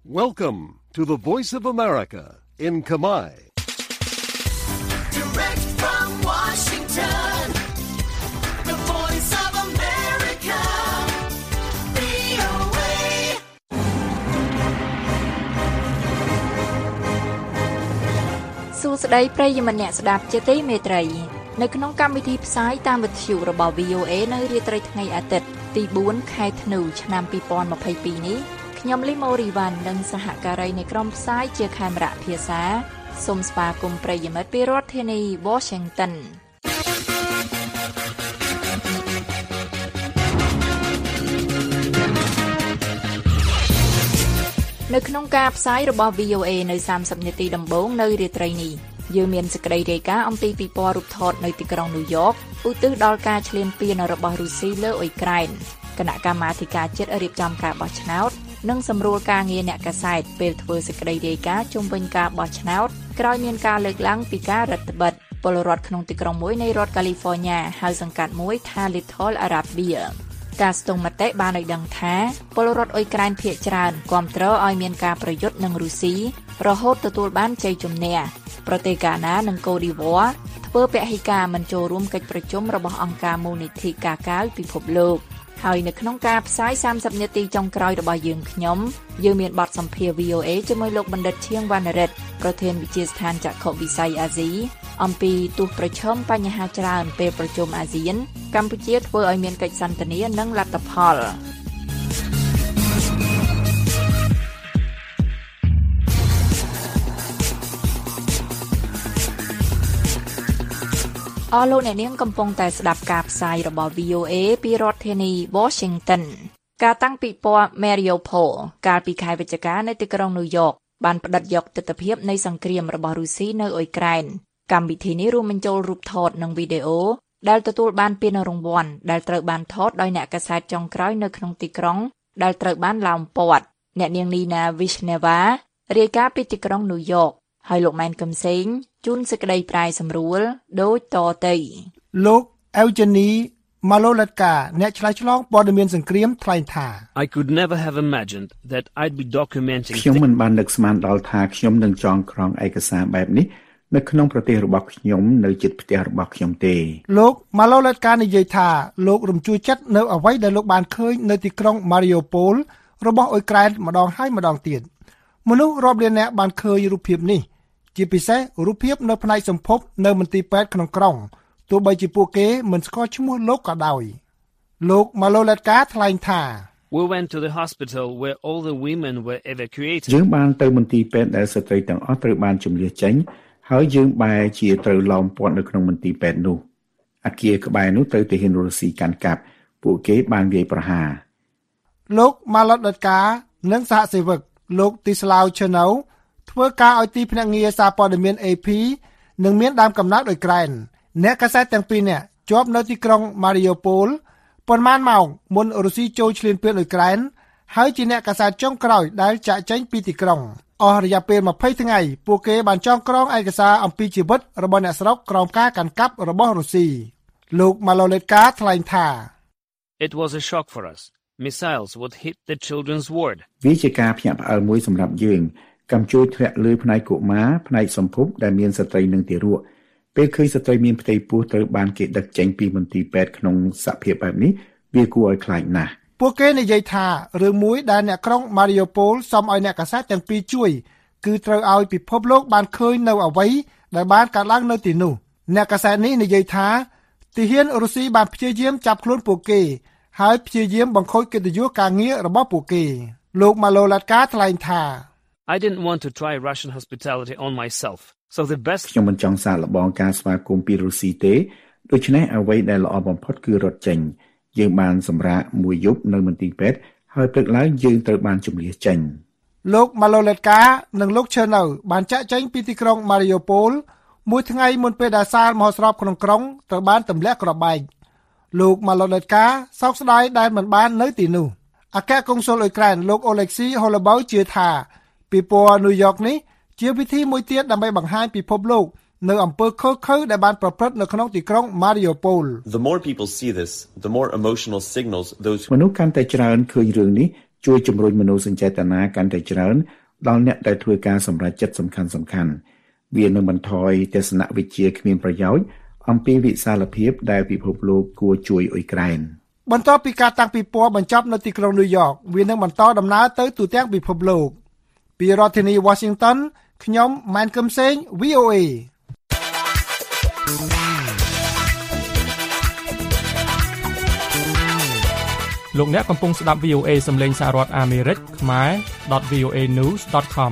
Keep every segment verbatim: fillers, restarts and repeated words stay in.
Welcome to the Voice of America in Khmer. Direct from Washington, the Voice of America, វី អូ เอសួស្តីប្រិយមិត្តអ្នកស្ដាប់ជាទីមេត្រីនៅក្នុងកម្មវិធីផ្សាយតាមវិទ្យុរបស់ វី អូ เอ នៅរាត្រីថ្ងៃអាទិត្យទីបួនខែធ្នូឆ្នាំពីរពាន់ម្ភៃពីរនេះខ្ញុំលីម៉ូរីវ៉ាន់និងសហការីនៃក្រុមផ្សាយជាខេមរៈភាសាសូមស្វាគមន៍ប្រិយមិត្តពីរដ្ឋធានី Washington នៅក្នុងការផ្សាយរបស់ វី អូ เอ នៅសាមសិបនាទីដំបូងនៅរាត្រីនេះយើងមានសេចក្តីរាយការណ៍អំពីពិព័រណ៍រូបថតនៅទីក្រុងញូវយ៉កឧទ្ទិសដល់ការឈ្លានពានរបស់រុស្ស៊ីលើអ៊ុយក្រែនគណៈកម្មាធិការជាតិរៀបចំការបោះឆ្នោតនិងសម្រួលការងារអ្នកកាសែតពេលធ្វើសេចក្តីរាយការណ៍ជុំវិញការបោះឆ្នោតក្រោយមានការលើកឡើងពីការរដ្ឋបិទពលរដ្ឋក្នុងទីក្រុងមួយនៃរដ្ឋកាលីហ្វ័រញ៉ាហៅសង្កាត់មួយថា Little Arabia ការស្ទង់មតិបានឲ្យដឹងថាពលរដ្ឋអ៊ុយក្រែនភាគច្រើនគាំទ្រឲ្យមានការប្រយុទ្ធនឹងរុស្ស៊ីរហូតទទួលបានជ័យជំនះប្រទេសកាណានិងកូឌីវ៉ាធ្វើពហិការមិនចូលរួមកិច្ចប្រជុំរបស់អង្គការមូលនិធិកាកាវពិភពលោកហើយនៅក្នុងការផ្សាយសាមសិបនាទីចុងក្រោយរបស់យើងខ្ញុំយើងមានបទសម្ភាសន៍ វី អូ เอ ជាមួយលោកបណ្ឌិតឈៀងវណ្ណរិទ្ធប្រធានវិទ្យាស្ថានចក្ខុវិស័យអាស៊ីអំពីទោសប្រឈមបញ្ហាច្រើនពេលប្រជុំអាស៊ានកម្ពុជាធ្វើឲ្យមានកិច្ចសន្ទនានិងលទ្ធផលអស់លោកអ្នកនាងកំពុងតែស្ដាប់ការផ្សាយរបស់ វី អូ เอ ពីរដ្ឋធានី Washington ការតាំងពិព័រណ៍ Mariupol កាលពីខែវិច្ឆិកានៅទីក្រុងញូវយ៉កបានផ្ដិតយកទិដ្ឋភាពនៃសង្គ្រាមរបស់រុស្ស៊ីនៅអ៊ុយក្រែនកម្មវិធីនេះរួមបញ្ចូលរូបថតនិងវីដេអូដែលទទួលបានពានរង្វាន់ដែលត្រូវបានថតដោយអ្នកកាសែតចុងក្រោយនៅក្នុងទីក្រុងដែលត្រូវបានឡោមព័ទ្ធអ្នកនាងនីណាវីស្នេវ៉ារាយការណ៍ពីទីក្រុងញូវយ៉កហើយលោកម៉ែនកឹមសេងជូនសេចក្តីប្រាយសម្រួលដូចតទៅលោកអេវជេនីម៉ាឡូឡាត់កាអ្នកឆ្លើយឆ្លងព័ត៌មានសង្គ្រាមថ្លែងថា I could never have imagined that I'd be documenting ខ្ញុំមិនបាននឹកស្មានដល់ថាខ្ញុំនឹងចងក្រងឯកសារបែបនេះនៅក្នុងប្រទេសរបស់ខ្ញុំនៅជិតផ្ទះរបស់ខ្ញុំទេលោកម៉ាឡូឡាត់កានិយាយថាលោករំជួលចិត្តនៅអ្វីដែលលោកបានឃើញនៅទីក្រុង Mariupol របស់អ៊ុយក្រែនម្ដងហើយម្ដងទៀតមនុស្សរាប់លាននាក់បានឃើញរូបភាពនេះជាពិសេសរូបភាពនៅផ្នែកសម្ភពនៅមន្ទីរពេទ្យក្នុងក្រុងទោះបីជាពួកគេមិនស្គាល់ឈ្មោះលោកក៏ដោយលោកម៉ាឡូឡាត់កាថ្លែងថា We went to the hospital where all the women were evacuated យើងបានទៅមន្ទីរពេទ្យដែលស្ត្រីទាំងអស់ត្រូវបានជម្លៀសចេញហើយយើងបែរជាត្រូវឡោមព័ទ្ធនៅក្នុងមន្ទីរពេទ្យនោះអគារក្បែរនោះត្រូវទាហានរុស្ស៊ីកាន់កាប់ពួកគេបានវាយប្រហារលោកម៉ាឡូឡាត់កានិងសហសេវកលោកទីស្លាវឆឺណូធ្វើការឲ្យទីភ្នាក់ងារសារព័ត៌មាន เอ พี និងមានដើមកំណើតអ៊ុយក្រែនអ្នកកាសែតទាំងពីរនាក់ជាប់នៅទីក្រុង Mariupol ប៉ុន្មានម៉ោងមុនរុស្ស៊ីចូលឈ្លានពានអ៊ុយក្រែនហើយជាអ្នកកាសែតចុងក្រោយដែលចាក់ចែងពីទីក្រុងអស់រយៈពេលម្ភៃថ្ងៃពួកគេបានចងក្រងឯកសារអំពីជីវិតរបស់អ្នកស្រុកក្រោមការកាន់កាប់របស់រុស្ស៊ីលោកម៉ាឡូលេតកាថ្លែងថា It was a shock for us missiles would hit the children's ward វាជាការភ្ញាក់ផ្អើលមួយសម្រាប់យើងកំជួយធ្លាក់លើផ្នែកកុមារផ្នែកសម្ភពដែលមានស្ត្រីនិងទារកពេលឃើញស្ត្រីមានផ្ទៃពោះត្រូវបានគេដឹកចេញពីមន្ទីរពេទ្យក្នុងសភាពបែបនេះវាគួរឲ្យខ្លាចណាស់ពួកគេនិយាយថារឿងមួយដែលអ្នកក្រុង Mariupol សុំឲ្យអ្នកកាសែតទាំងពីរជួយគឺត្រូវឲ្យពិភពលោកបានឃើញនៅអ្វីដែលបានកើតឡើងនៅទីនោះអ្នកកាសែតនេះនិយាយថាទាហានរុស្ស៊ីបានព្យាយាមចាប់ខ្លួនពួកគេហើយព្យាយាមបង្ខូចកិត្តិយសការងាររបស់ពួកគេលោកម៉ាឡូឡាត់កាថ្លែងថា I didn't want to try Russian hospitality on myself so the best ខ្ញុំមិនចង់សាកល្បងការស្វាគមន៍ពីរុស្ស៊ីទេដូច្នេះអ្វីដែលល្អបំផុតគឺរត់ចេញយើងបានសម្រាកមួយយប់នៅមន្ទីរពេទ្យហើយព្រឹកឡើងយើងត្រូវបានជម្លៀសចេញលោកម៉ាឡូលេតកានិងលោកឈឺនៅបានចាក់ចែងពីទីក្រុង Mariupol មួយថ្ងៃមុនពេលដែលសាលមហោស្រពក្នុងក្រុងត្រូវបានទម្លាក់គ្រាប់បែកលោកម៉ាឡូលេតកាសោកស្ដាយដែលមិនបាននៅទីនោះអគ្គកុងស៊ុលអ៊ុយក្រែនលោកអូឡេកស៊ីហូឡបៅជឿថាពិព័រណ៍ញូវយ៉កនេះជាវិធីមួយទៀតដើម្បីបង្ហាញពិភពលោកនៅអំពើខុសខើដែលបានប្រព្រឹត្តនៅក្នុងទីក្រុង Mariupol The more people see this the more emotional signals those មនុស្សកាន់តែច្រើនឃើញរឿងនេះជួយជំរុញមនោសញ្ចេតនាកាន់តែច្រើនដល់អ្នកដែលធ្វើការសម្រេចចិត្តសំខាន់សំខាន់វានឹងបន្ថយទស្សនវិជ្ជាគ្មានប្រយោជន៍អំពីវិសាលភាពដែលពិភពលោកគួរជួយអ៊ុយក្រែនបន្ទាប់ពីការតាំងពិព័រណ៍បញ្ចប់នៅទីក្រុងញូវយ៉កវានឹងបន្តដំណើរទៅទូទាំងពិភពលោកពីរដ្ឋធានី Washington ខ្ញុំម៉ែនកឹមសេង វី អូ เอលោកអ្នកកំពុងស្ដាប់ វី អូ เอ សំឡេងសហរដ្ឋអាមេរិកខ្មែរ .វី អូ เอ news ដត com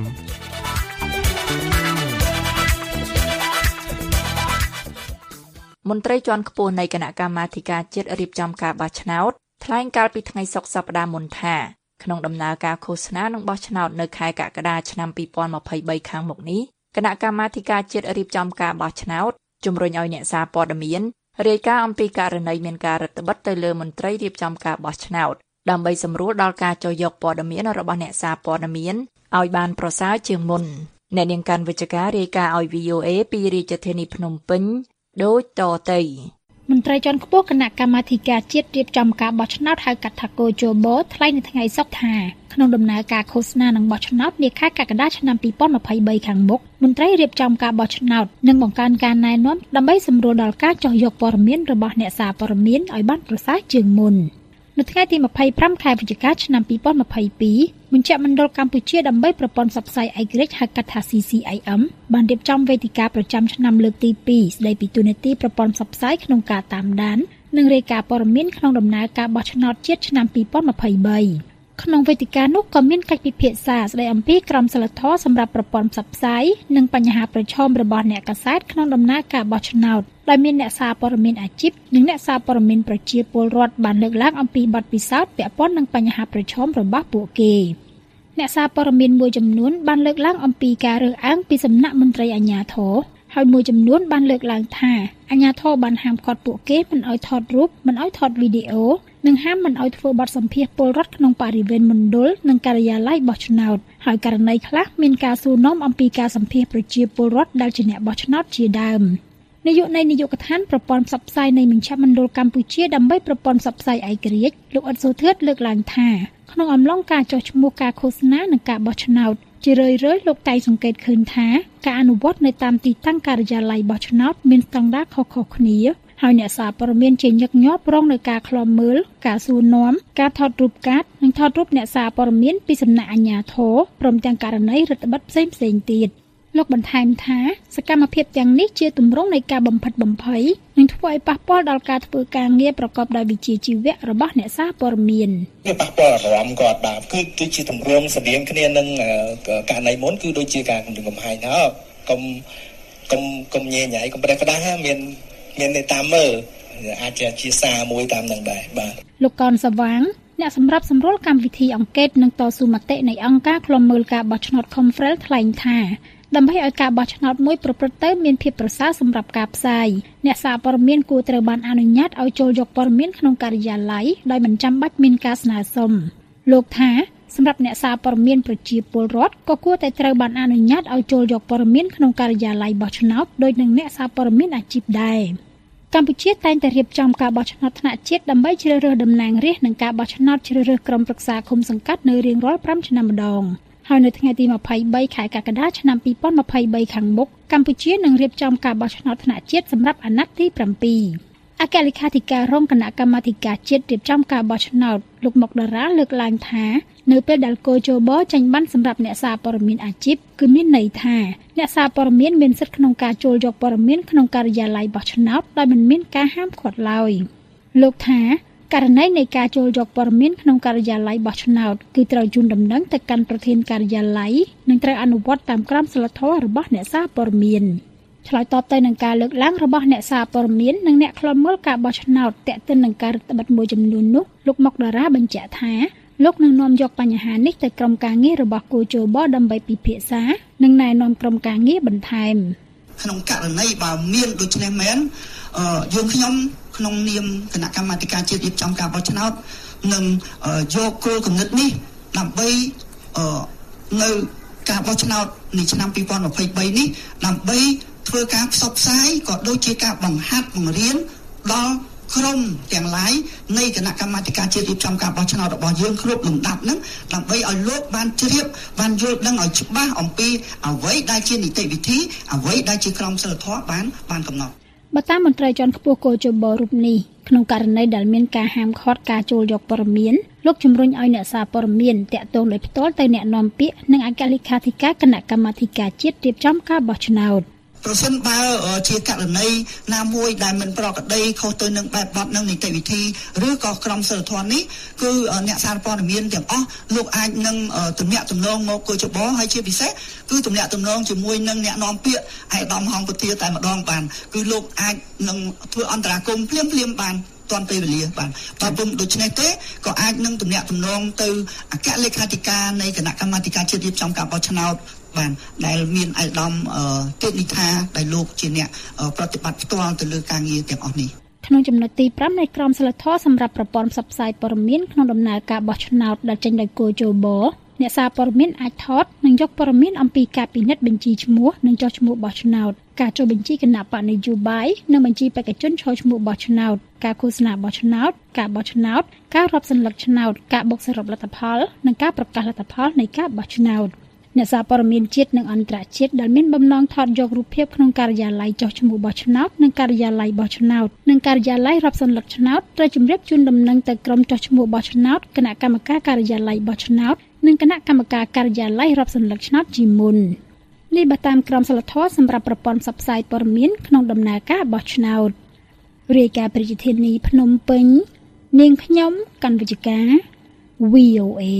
មន្ត្រីជាន់ខ្ពស់នៃគណៈកម្មាធិការជាតិរៀបចំការបោះឆ្នោតថ្លែងកាលពីថ្ងៃសុក្រសប្តាហ៍មុនថាក្នុងដំណើរការឃោសនានឹងបោះឆ្នោតនៅខែកក្កដាឆ្នាំពីរពាន់ម្ភៃបីខាងមុខនេះគណៈកម្មាធិការជាតិរៀបចំការបោះឆ្នោតជំរុញឲ្យអ្នកសារព័ត៌មានរាយការណ៍អំពីករណីមានការរដ្ឋបិទទៅលើមន្ត្រីរៀបចំការបោះឆ្នោតដើម្បីសម្រួលដល់ការចុះយកព័ត៌មានរបស់អ្នកសារព័ត៌មានឲ្យបានប្រសើរជាងមុនអ្នកនាងកាន់វិជ្ជការរាយការណ៍ឲ្យ វី អូ เอ ពីរាជធានីភ្នំពេញដូចតទៅមន្ត្រីជាន់ខ្ពស់គណៈកម្មាធិការជាតិរៀបចំការបោះឆ្នោតហៅកាត់ថាកូជបថ្លែងនៅថ្ងៃសុក្រថាក្នុងដំណើរការឃោសនានឹងបោះឆ្នោតនាខែកក្កដាឆ្នាំពីរពាន់ម្ភៃបីខាងមុខមន្ត្រីរៀបចំការបោះឆ្នោតនឹងបង្កើនការណែនាំដើម្បីសម្រួលដល់ការចុះយកព័ត៌មានរបស់អ្នកសារព័ត៌មានឲ្យបានប្រសើរជាងមុននៅថ្ងៃទីម្ភៃប្រាំខែវិច្ឆិកាឆ្នាំពីរពាន់ម្ភៃពីរមជ្ឈមណ្ឌលកម្ពុជាដើម្បីប្រព័ន្ធផ្សព្វផ្សាយឯករាជ្យហៅកាត់ថា ซี ซี ไอ เอ็ม បានរៀបចំវេទិកាប្រចាំឆ្នាំលើកទីពីរស្ដីពីទូនាទីប្រព័ន្ធផ្សព្វផ្សាយក្នុងការតាមដាននិងរាយការណ៍ព័ត៌មានក្នុងដំណើរការបោះឆ្នោតជាតិឆ្នាំពីរពាន់ម្ភៃបីក្នុងវេទិកានោះក៏មានកិច្ចពិភាក្សាស្ដីអំពីក្រមសីលធម៌សម្រាប់ប្រព័ន្ធផ្សព្វផ្សាយនិងបញ្ហាប្រឈមរបស់អ្នកកាសែតក្នុងដំណើរការបោះឆ្នោតដោយមានអ្នកសារព័ត៌មានអាជីពនិងអ្នកសារព័ត៌មានប្រជាពលរដ្ឋបានលើកឡើងអំពីបទពិសោធន៍ពាក់ព័ន្ធនឹងបញ្ហាប្រឈមរបស់ពួកគេអ្នកសារព័ត៌មានមួយចំនួនបានលើកឡើងអំពីការរើសអើងពីសំណាក់មន្ត្រីអាជ្ញាធរហើយមួយចំនួនបានលើកឡើងថាអាជ្ញាធរបានហាមឃាត់ពួកគេមិនឲ្យថតរូបមិនឲ្យថតវីដេអូនិងហាមមិនឲ្យធ្វើបទសម្ភាសន៍ពលរដ្ឋក្នុងបរិវេណមណ្ឌលនិងការិយាល័យបោះឆ្នោតហើយករណីខ្លះមានការសួរនាំអំពីការសម្ភាសន៍ប្រជាពលរដ្ឋដែលជាអ្នកបោះឆ្នោតជាដើមនាយកនៃនាយកដ្ឋានប្រព័ន្ធផ្សព្វផ្សាយនៃមជ្ឈមណ្ឌលកម្ពុជាដើម្បីប្រព័ន្ធផ្សព្វផ្សាយឯករាជ្យលោកអ៊ុតសូធឿតលើកឡើងថាក្នុងអំឡុងការចុះឈ្មោះការឃោសនានិងការបោះឆ្នោតជារឿយៗលោកតែងសង្កេតឃើញថាការអនុវត្តនៅតាមទីតាំងការិយាល័យបោះឆ្នោតមានស្តង់ដារខុសៗគ្នាហើយអ្នកសារព័ត៌មានជាញឹកញាប់រងនឹងការឃ្លាំមើលការសួរនាំការថតរូបកាតនិងថតរូបអ្នកសារព័ត៌មានពីសំណាក់អាជ្ញាធរព្រមទាំងករណីរដ្ឋបិទផ្សេងៗទៀតលោកបន្ថែមថាសកម្មភាពទាំងនេះជាទម្រង់នៃការបំផិតបំភ័យនិងធ្វើឲ្យប៉ះពាល់ដល់ការធ្វើការងារប្រកបដោយវិជ្ជាជីវៈរបស់អ្នកសារព័ត៌មានវាប៉ះពាល់អារម្មណ៍គាត់បាទគឺគឺជាទម្រង់ស្តៀងគ្នានឹងករណីមុនគឺដូចជាការគំរាមកំហែងណាកុំកុំកុំញ៉ែញ៉ៃកុំប្រេះផ្ដាស់មានមានតែតាមមើលអាចជាជាសារមួយតាមនឹងដែរបាទលោកកនសវាងអ្នកសម្រាប់សម្រួលកម្មវិធីអង្កេតនិងតស៊ូមតិនៃអង្គការឃ្លាំមើលការបោះឆ្នោត Confrel ថ្លែងថាដើម្បីឲ្យការបោះឆ្នោតមួយប្រព្រឹត្តទៅមានភាពប្រសើរសម្រាប់ការផ្សាយអ្នកសារព័ត៌មានគួរត្រូវបានអនុញ្ញាតឲ្យចូលយកព័ត៌មានក្នុងការិយាល័យដោយមិនចាំបាច់មានការស្នើសុំលោកថាសម្រាប់អ្នកសារព័ត៌មានប្រជាពលរដ្ឋក៏គួរតែត្រូវបានអនុញ្ញាតឲ្យចូលយកព័ត៌មានក្នុងការិយាល័យបោះឆ្នោតដោយនឹងអ្នកសារព័ត៌មានអាជីពដែរកម្ពុជាតែងតែរៀបចំការបោះឆ្នោតថ្នាក់ជាតិដើម្បីជ្រើសរើសតំណាងរាស្ត្រនិងការបោះឆ្នោតជ្រើសរើសក្រុមប្រឹក្សាឃុំសង្កាត់នៅរៀងរាល់ប្រាំឆ្នាំម្ដងហើយនៅថ្ងៃទីម្ភៃបីខែកក្កដាឆ្នាំពីរពាន់ម្ភៃបីខាងមុខកម្ពុជានឹងរៀបចំការបោះឆ្នោតថ្នាក់ជាតិសម្រាប់អាណត្តិទីប្រាំពីរអគ្គលេខាធិការរងគណៈកម្មាធិការជាតិរៀបចំការបោះឆ្នោតលោកមុកតារាលើកឡើងថានៅពេលដែលកោជបចេញបានសម្រាប់អ្នកសារព័ត៌មានអាជីពគឺមានន័យថាអ្នកសារព័ត៌មានមានសិទ្ធិក្នុងការចូលយកព័ត៌មានក្នុងការិយាល័យបោះឆ្នោតដោយមិនមានការហាមឃាត់ឡើយលោកថាករណីនៃការចូលយកព័ត៌មានក្នុងការិយាល័យបោះឆ្នោតគឺត្រូវជូនដំណឹងទៅកាន់ប្រធានការិយាល័យនិងត្រូវអនុវត្តតាមក្រមសីលធម៌របស់អ្នកសារព័ត៌មានឆ្លើយតបទៅនឹងការលើកឡើងរបស់អ្នកសារព័ត៌មាននិងអ្នកឃ្លាំមើលការបោះឆ្នោតទាក់ទិននឹងការរដ្ឋបិទមួយចំនួននោះលោកមុកតារាបញ្ជាក់ថាលោកនឹងនាំយកបញ្ហានេះទៅក្រុមការងាររបស់គូជបដើម្បីពិភាក្សានិងណែនាំក្រុមការងារបន្ថែមក្នុងករណីបើមានដូច្នេះមែនយើងខ្ញុំក្នុងនាមគណៈកម្មាធិការជាតិរៀបចំការបោះឆ្នោតនឹងយកគោលគំនិតនេះដើម្បីនៅការបោះឆ្នោតនៃឆ្នាំពីរពាន់ម្ភៃបីនេះដើម្បីធ្វើការផ្សព្វផ្សាយក៏ដូចជាការបង្ហាត់បង្រៀនដល់ក្រុមទាំងឡាយនៃគណៈកម្មាធិការជាតិរៀបចំការបោះឆ្នោតរបស់យើងគ្រប់លំដាប់ហ្នឹងដើម្បីឲ្យលោកបានជ្រាបបានយល់ដឹងឲ្យច្បាស់អំពីអ្វីដែលជានីតិវិធីអ្វីដែលជាក្រមសីលធម៌បានបានកំណត់បើតាមមន្ត្រីជាន់ខ្ពស់គោជបរូបនេះក្នុងករណីដែលមានការហាមឃាត់ការចូលយកព័ត៌មានលោកជំរុញឲ្យអ្នកសារព័ត៌មានតាក់ទងដោយផ្ទាល់ទៅអ្នកនាំពាក្យនិងអគ្គលេខាធិការគណៈកម្មាធិការជាតិរៀបចំការបោះឆ្នោតប្រសិនបើជាករណីណាមួយដែលមិនប្រក្រតីខុសទៅនឹងបែបបទនឹងនីតិវិធីឬក៏ក្រមសីលធម៌នេះគឺអ្នកសារព័ត៌មានទាំងអស់លោកអាចនឹងទំនាក់ទំនងមកគូចបហើយជាពិសេសគឺទំនាក់ទំនងជាមួយនឹងអ្នកនាំពាក្យឯកឧត្តមហងពធាតែម្ដងបានគឺលោកអាចនឹងធ្វើអន្តរាគមន៍ភ្លាមភ្លាមបានទាន់ពេលវេលាបានបើពុំដូច្នេះទេក៏អាចនឹងទំនាក់ទំនងទៅអគ្គលេខាធិការនៃគណៈកម្មាធិការជាតិរៀបចំការបោះឆ្នោតបានដែលមានឯកឧត្តមទេពនិថាដែលលោកជាអ្នកប្រតិបត្តិផ្ទាល់ទៅលើការងារទាំងអស់នេះក្នុងចំណុចទីប្រាំនៃក្រមសីលធម៌សម្រាប់ប្រព័ន្ធផ្សព្វផ្សាយព័ត៌មានក្នុងដំណើរការបោះឆ្នោតដែលចេញដោយគោជបអ្នកសារព័ត៌មានអាចថតនិងយកព័ត៌មានអំពីការពិនិត្យបញ្ជីឈ្មោះនិងចុះឈ្មោះបោះឆ្នោតការចុះបញ្ជីគណៈបកនយោបាយនិងបញ្ជីបេក្ខជនចុះឈ្មោះបោះឆ្នោតការឃោសនាបោះឆ្នោតការបោះឆ្នោតការរាប់សន្លឹកឆ្នោតការបូកសរុបលទ្ធផលនិងការប្រកាសលទ្ធផលនៃការបោះឆ្នោតអ្នកសារព័ត៌មានជាតិនិងអន្តរជាតិដែលមានបំណងថតយករូបភាពក្នុងការិយាល័យចុះឈ្មោះបោះឆ្នោតនិងការិយាល័យបោះឆ្នោតនិងការិយាល័យរាប់សន្លឹកឆ្នោតត្រូវជម្រាបជូនដំណឹងទៅក្រុមចុះឈ្មោះបោះឆ្នោតគណៈកម្មការការិយាល័យបោះឆ្នោតនិងគណៈកម្មការការិយាល័យរាប់សន្លឹកឆ្នោតជាមុននេះបើតាមក្រមសីលធម៌សម្រាប់ប្រព័ន្ធផ្សព្វផ្សាយព័ត៌មានក្នុងដំណើរការបោះឆ្នោតរាយការណ៍ប្រជាធានីភ្នំពេញនាងខ្ញុំកណ្ឌវិជ្ជការ វី អូ เอ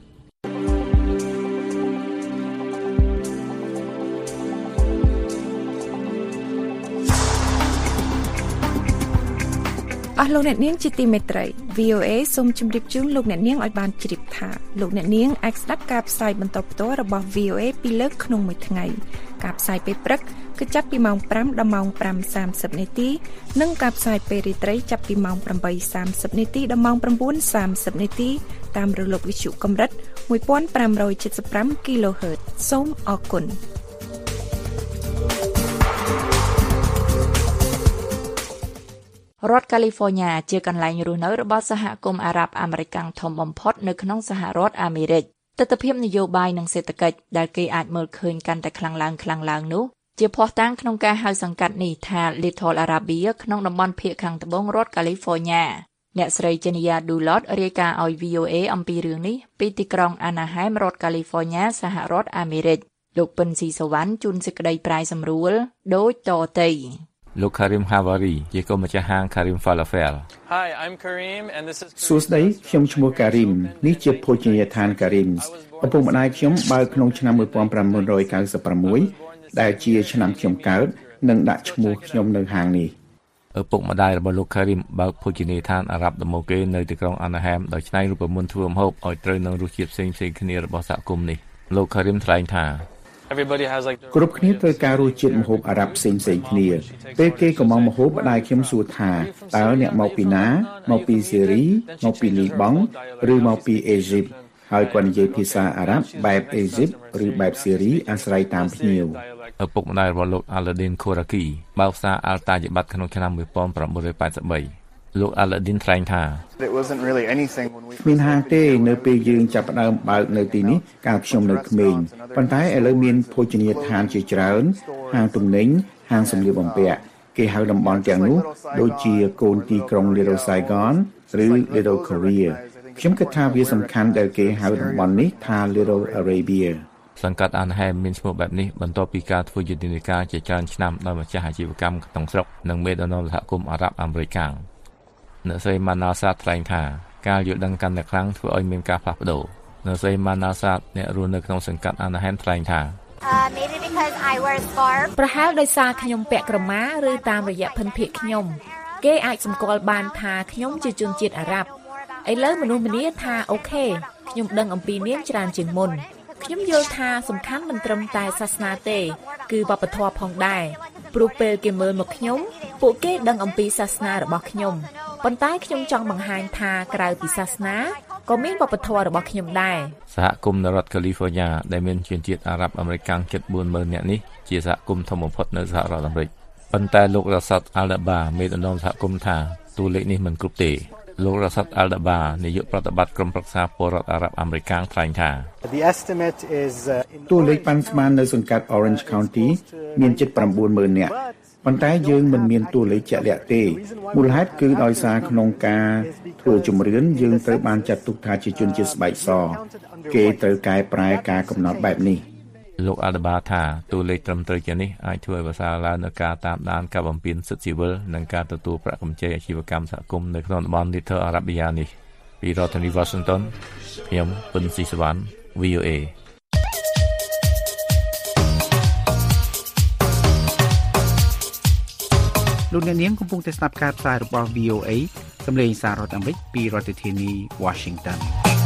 អស់លោកអ្នកនាងជាទីមេត្រី វី អូ เอ សូមជម្រាបជូនលោកអ្នកនាងឲ្យបានជ្រាបថាលោកអ្នកនាងអាចស្ដាប់ការផ្សាយបន្តផ្ទាល់របស់ វី អូ เอ ពីរលើកក្នុងមួយថ្ងៃការផ្សាយពេលព្រឹកគឺចាប់ពីម៉ោងប្រាំដល់ម៉ោងប្រាំសាមសិបនាទីនិងការផ្សាយពេលរាត្រីចាប់ពីម៉ោងប្រាំបីសាមសិបនាទីដល់ម៉ោង៩សាមសិបនាទីតាមរលកវិទ្យុកម្រិតមួយពាន់ប្រាំរយседមប្រាំ គីឡូហឺត សូមអរគុណរដ្ឋកាលីហ្វ័រញ៉ាជាកន្លែងរស់នៅរបស់សហគមន៍អារ៉ាប់អាមេរិកធំបំផុតនៅក្នុងសហរដ្ឋអាមេរិកទស្សនវិជ្ជានយោបាយនិងសេដ្ឋកិច្ចដែលគេអាចមើលឃើញកាន់តែខ្លាំងឡើងខ្លាំងឡើងនោះជាភស្តុតាងក្នុងការហៅសង្កាត់នេះថា Little Arabia ក្នុងតំបន់ភាគខាងត្បូងរដ្ឋកាលីហ្វ័រញ៉ាអ្នកស្រី Jenia Dulot រាយការណ៍ឲ្យ វី អូ เอ អំពីរឿងនេះពីទីក្រុង Anaheim រដ្ឋកាលីហ្វ័រញ៉ាសហរដ្ឋអាមេរិកលោកពិនស៊ីសវណ្ណជូនសេចក្តីប្រាយសម្រួលដូចតទៅលោក Karim Havari ជាកូនម្ចាស់ហាង Karim Falafel Hi I'm Karim and this is សួស្តីខ្ញុំឈ្មោះ Karim នេះជាភោជនីយដ្ឋាន Karim ឪពុកម្ដាយខ្ញុំបើកក្នុងឆ្នាំmột nghìn chín trăm chín mươi sáuដែលជាឆ្នាំខ្ញុំកើតនិងដាក់ឈ្មោះខ្ញុំនៅហាងនេះឪពុកម្ដាយរបស់លោក Karim បើកភោជនីយដ្ឋានអារ៉ាប់ដំបូងគេនៅទីក្រុង Anaheim ដោយច្នៃរូបមន្តធ្វើម្ហូបឲ្យត្រូវនឹងរសជាតិផ្សេងៗគ្នារបស់សហគមន៍នេះលោក Karim ថ្លែងថា Everybody has like គ្រប់គ្នាត្រូវការរសជាតិម្ហូបអារ៉ាប់ផ្សេងៗគ្នាពេលគេកំងម្ហូបម្ដាយខ្ញុំសួរថាតើអ្នកមកពីណាមកពីសេរីមកពីលីបង់ឬមកពីអេស៊ីបហើយគាត់និយាយភាសាអារ៉ាប់បែបអេស៊ីបឬបែបសេរីអាស្រ័យតាមភ្ញៀវឪពុកម្ដាយរបស់លោក Aladdin Khoraki បើកផ្សារ Alta ជាបាត់ក្នុងឆ្នាំmột nghìn chín trăm tám mươi baលោក Aladdin ថ្លែងថាមានហាងទេនៅពេលយើងចាប់ផ្ដើមបើកនៅទីនេះកាលខ្ញុំនៅក្មេងប៉ុន្តែឥឡូវមានភោជនីយដ្ឋានជាច្រើនហាងទំនិញហាងសម្លៀកបំពាក់គេហៅតំបន់ទាំងនោះដូចជាកូនទីក្រុង Little Saigon ឬ Little Korea ខ្ញុំគិតថាវាសំខាន់ដែលគេហៅតំបន់នេះថា Little Arabia សង្កាត់ Anaheim មានឈ្មោះបែបនេះបន្ទាប់ពីការធ្វើយុទ្ធនាការជាច្រើនឆ្នាំដោយម្ចាស់អាជីវកម្មក្នុងស្រុកនិងមេដឹកនាំសហគមន៍អារ៉ាប់អាមេរិកកាំងអ្នកស្រី Manasa ថ្លែងថាការយល់ដឹងកាន់តែខ្លាំងធ្វើឲ្យមានការផ្លាស់ប្ដូរអ្នកស្រី Manasa អ្នករស់នៅក្នុងសង្កាត់ Anaheim ថ្លែងថា maybe because I wear scarf ប្រហែលដោយសារខ្ញុំពាក់ក្រមាឬតាមរយៈភិនភាគខ្ញុំគេអាចសម្គាល់បានថាខ្ញុំជាជនជាតិអារ៉ាប់ឥឡូវមនុស្សម្នាថាអូខេខ្ញុំដឹងអំពីនាងច្រើនជាងមុនខ្ញុំយល់ថាសំខាន់មិនត្រឹមតែសាសនាទេគឺវប្បធម៌ផងដែរព្រោះពេលគេមើលមកខ្ញុំពួកគេដឹងអំពីសាសនារបស់ខ្ញុំប៉ុន្តែខ្ញុំចង់បង្ហាញថាក្រៅពីសាសនាក៏មានវប្បធម៌របស់ខ្ញុំដែរសហគមន៍នៅរដ្ឋកាលីហ្វ័រញ៉ាដែលមានជនជាតិអារ៉ាប់អាមេរិកកាំងជិតបួនម៉ឺននាក់នេះជាសហគមន៍ធំបំផុតនៅសហរដ្ឋអាមេរិកប៉ុន្តែលោករ៉ាសាត់អាល់ដាបាមេដឹកនាំសហគមន៍ថាតួលេខនេះមិនគ្រប់ទេលោករ៉ាសាត់អាល់ដាបានាយកប្រតិបត្តិក្រុមប្រឹក្សាពលរដ្ឋអារ៉ាប់អាមេរិកថ្លែងថា The estimate is តួលេខប៉ាន់ស្មាននៅសង្កាត់ Orange County មានជិត ៩ម៉ឺន នាក់ប៉ុន្តែយើងមិនមានតួលេខជាក់លាក់ទេមូលហេតុគឺដោយសារក្នុងការធ្វើជំរឿនយើងត្រូវបានចាត់ទុកថាជាជនជាតិស្បែកសគេត្រូវកែប្រែការកំណត់បែបនេះលោកអាល់ដាបាថាតួលេខត្រឹមត្រូវជានេះអាចធ្វើឲ្យប្រសើរឡើងនៅការតាមដានការបំពានសិទ្ធិស៊ីវិលនិងការទទួលប្រាក់កម្ចីអាជីវកម្មសហគមន៍នៅក្នុងតំបន់ Little Arabia នេះពីរដ្ឋធានី Washington ខ្ញុំពិនស៊ីសវណ្ណ វី អូ เอលោកអ្នកនាងកំពុងតែស្ដាប់ការផ្សាយរបស់ វី អូ เอ សម្លេងសាររដ្ឋអាមេរិកពីរដ្ឋធានី Washington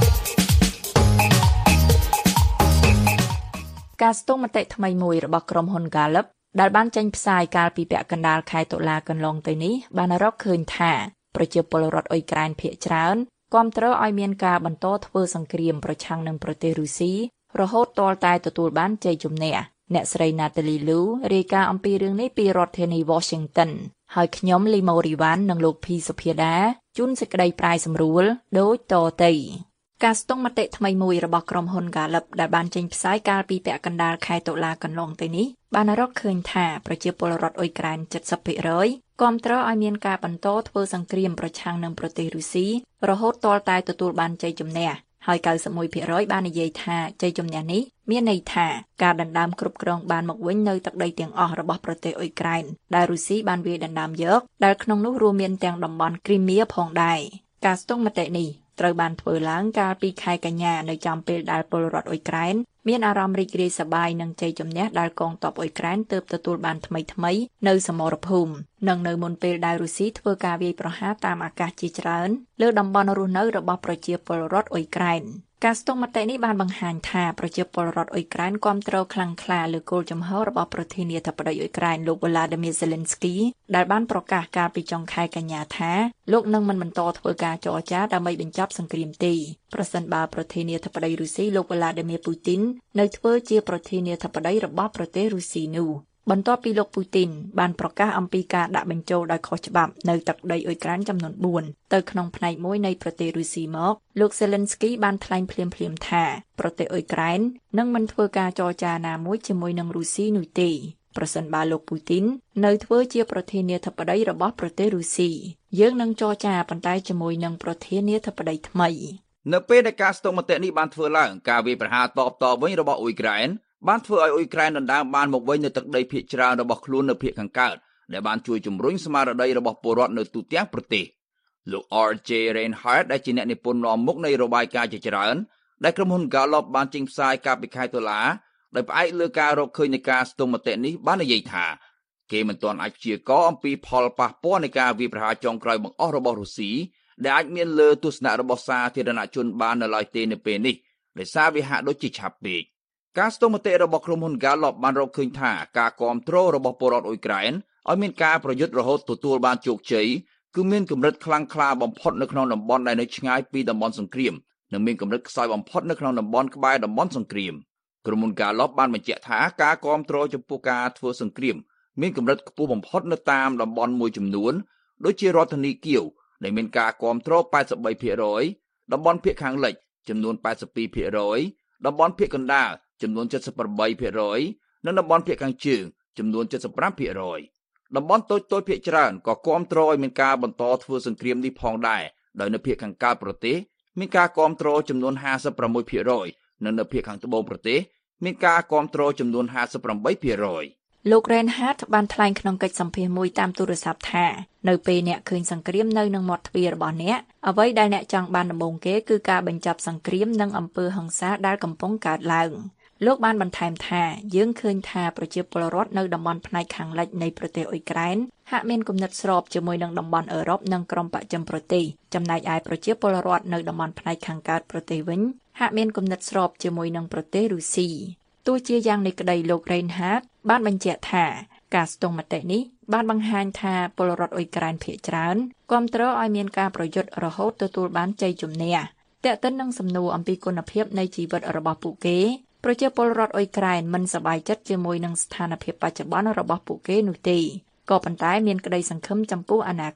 ការស្ទង់មតិថ្មីមួយរបស់ក្រុមហ៊ុន Gallup ដែលបានចេញផ្សាយកាលពីពាក់កណ្ដាលខែតុលាកន្លងទៅនេះបានរកឃើញថាប្រជាពលរដ្ឋអ៊ុយក្រែនភាគច្រើនគាំទ្រឲ្យមានការបន្តធ្វើសង្គ្រាមប្រឆាំងនឹងប្រទេសរុស្ស៊ីរហូតទាល់តែទទួលបានជ័យជំនះអ្នកស្រី Natalie Lu រាយការណ៍អំពីរឿងនេះពីរដ្ឋធានី Washington ហើយខ្ញុំលីម៉ូរីវ៉ាន់និងលោកភីសុភាដាជូនសេចក្តីប្រាយសម្រួលដូចតទៅការស្ទង់មតិថ្មីមួយរបស់ក្រុមហ៊ុន Gallup ដែលបានចេញផ្សាយកាលពីពាក់កណ្ដាលខែតុលាកន្លងទៅនេះបានរកឃើញថាប្រជាពលរដ្ឋអ៊ុយក្រែន เจ็ดสิบเปอร์เซ็นต์ គាំទ្រឲ្យមានការបន្តធ្វើសង្គ្រាមប្រឆាំងនឹងប្រទេសរុស្ស៊ីរហូតទាល់តែទទួលបានជ័យជំនះហើយ 九十一ភាគរយ បាននិយាយថាជ័យជំនះនេះមានន័យថាការដណ្ដើមគ្រប់គ្រងបានមកវិញនៅទឹកដីទាំងអស់របស់ប្រទេសអ៊ុយក្រែនដែលរុស្ស៊ីបានវាយដណ្ដើមយកដែលក្នុងនោះរួមមានទាំងតំបន់គ្រីមៀផងដែរការស្ទង់មតិនេះត្រូវបានធ្វើឡើងកាលពីខែកញ្ញានៅចំពេលដែលពលរដ្ឋអ៊ុយក្រែនមានអារម្មណ៍រីករាយសប្បាយនឹងជ័យជំនះដែលកងទ័ពអ៊ុយក្រែនទើបទទួលបានថ្មីថ្មីនៅសមរភូមិនិងនៅមុនពេលដែលរុស្ស៊ីធ្វើការវាយប្រហារតាមអាកាសជាច្រើនលើតំបន់រស់នៅរបស់ប្រជាពលរដ្ឋអ៊ុយក្រែនការស្ទង់មតិនេះបានបង្ហាញថាប្រជាពលរដ្ឋអ៊ុយក្រែនគាំទ្រខ្លាំងក្លាលើគោលចំហរបស់ប្រធានាធិបតីអ៊ុយក្រែនលោក Volodymyr Zelensky ដែលបានប្រកាសកាលពីចុងខែកញ្ញាថាលោកនឹងមិនបន្តធ្វើការចរចាដើម្បីបញ្ចប់សង្គ្រាមទេប្រសិនបើប្រធានាធិបតីរុស្ស៊ីលោក Vladimir Putin នៅធ្វើជាប្រធានាធិបតីរបស់ប្រទេសរុស្ស៊ីនោះបន្ទាប់ពីលោកពូទីនបានប្រកាសអំពីការដាក់បញ្ចូលដោយខុសច្បាប់នៅទឹកដីអ៊ុយក្រែនចំនួនបួនទៅក្នុងផ្នែកមួយនៃប្រទេសរុស្ស៊ីមកលោក Zelensky បានថ្លែងភ្លាមៗថាប្រទេសអ៊ុយក្រែននឹងមិនធ្វើការចរចាណាមួយជាមួយនឹងរុស្ស៊ីនោះទេប្រសិនបើលោកពូទីននៅធ្វើជាប្រធានាធិបតីរបស់ប្រទេសរុស្ស៊ីយើងនឹងចរចាប៉ុន្តែជាមួយនឹងប្រធានាធិបតីថ្មីនៅពេលដែលការស្ទង់មតិនេះបានធ្វើឡើងការវាយប្រហារតបតវិញរបស់អ៊ុយក្រែនបានធ្វើឲ្យអ៊ុយក្រែនដណ្ដើមបានមកវិញនៅទឹកដីភាគច្រើនរបស់ខ្លួននៅភាគខាងកើតដែលបានជួយជំរុញស្មារតីរបស់ពលរដ្ឋនៅទូទាំងប្រទេសលោក អារ เจ Reinhardt ដែលជាអ្នកនិពន្ធនាំមុខនៃរបាយការណ៍ជាច្រើនដែលក្រុមហ៊ុន Gallup បានចេញផ្សាយកាលពីខែតុលាដោយផ្អែកលើការរកឃើញនៃការស្ទង់មតិនេះបាននិយាយថាគេមិនទាន់អាចព្យាករណ៍អំពីផលប៉ះពាល់នៃការវាយប្រហារចុងក្រោយបង្អស់របស់រុស្ស៊ីដែលអាចមានលើទស្សនៈរបស់សាធារណជនបាននៅឡើយទេនៅពេលនេះដោយសារវាហាក់ដូចជាឆាប់ពេកការស្ទង់មតិរបស់ក្រុមហ៊ុន Gallup បានរកឃើញថាការគាំទ្ររបស់ពលរដ្ឋអ៊ុយក្រែនឲ្យមានការប្រយុទ្ធរហូតទទួលបានជោគជ័យគឺមានកម្រិតខ្លាំងក្លាបំផុតនៅក្នុងតំបន់ដែលនៅឆ្ងាយពីតំបន់សង្គ្រាមនិងមានកម្រិតខ្សោយបំផុតនៅក្នុងតំបន់ក្បែរតំបន់សង្គ្រាមក្រុមហ៊ុន Gallup បានបញ្ជាក់ថាការគាំទ្រចំពោះការធ្វើសង្គ្រាមមានកម្រិតខ្ពស់បំផុតនៅតាមតំបន់មួយចំនួនដូចជារដ្ឋធានីគៀវដែលមានការគាំទ្រ 八十三ភាគរយ តំបន់ភាគខាងលិចចំនួន 八十二ភាគរយ តំបន់ភាគកណ្ដាលចំនួន 七十八ភាគរយ និងតំបន់ភាគខាងជើងចំនួន 七十五ភាគរយ តំបន់តូចៗភាគច្រើនក៏គាំទ្រឲ្យមានការបន្តធ្វើសង្គ្រាមនេះផងដែរដោយនៅភាគខាងកើតប្រទេសមានការគាំទ្រចំនួន ห้าสิบหกភាគរយ និងនៅភាគខាងត្បូងប្រទេសមានការគាំទ្រចំនួន ห้าสิบแปดភាគរយលោក Reinhardt បានថ្លែងក្នុងកិច្ចសម្ភាសន៍មួយតាមទូរស័ព្ទថានៅពេលអ្នកឃើញសង្គ្រាមនៅនឹងមាត់ទ្វាររបស់អ្នកអ្វីដែលអ្នកចង់បានដំបូងគេគឺការបញ្ចប់សង្គ្រាមនិងអំពើហិង្សាដែលកំពុងកើតឡើងលោកបានបន្ថែមថាយើងឃើញថាប្រជាពលរដ្ឋនៅតំបន់ផ្នែកខាងលិចនៃប្រទេសអ៊ុយក្រែនហាក់មានគំនិតស្របជាមួយនឹងតំបន់អឺរ៉ុបនិងក្រុមបច្ចឹមប្រទេសចំណែកឯប្រជាពលរដ្ឋនៅតំបន់ផ្នែកខាងកើតប្រទេសវិញហាក់មានគំនិតស្របជាមួយនឹងប្រទេសរុស្ស៊ីទោះជាយ៉ាងនេះក្តីលោក Reinhardt បានបញ្ជាក់ថាការស្ទង់មតិនេះបានបង្ហាញថាពលរដ្ឋអ៊ុយក្រែនភាគច្រើនគាំទ្រឲ្យមានការប្រយុទ្ធរហូតទទួលបានជ័យជំនះទាក់ទិននឹងសំណួរអំពីគុណភាពនៃជីវិតរបស់ពួកគេប្រជាពលរដ្ឋអ៊ុយក្រែនមិនសប្បាយចិត្តជាមួយនឹងស្ថានភាពបច្ចុប្បន្នរបស់ពួកគេនោះទេក៏ប៉ុន្តែមានក្តីសង្ឃឹមចំពោះអនាគត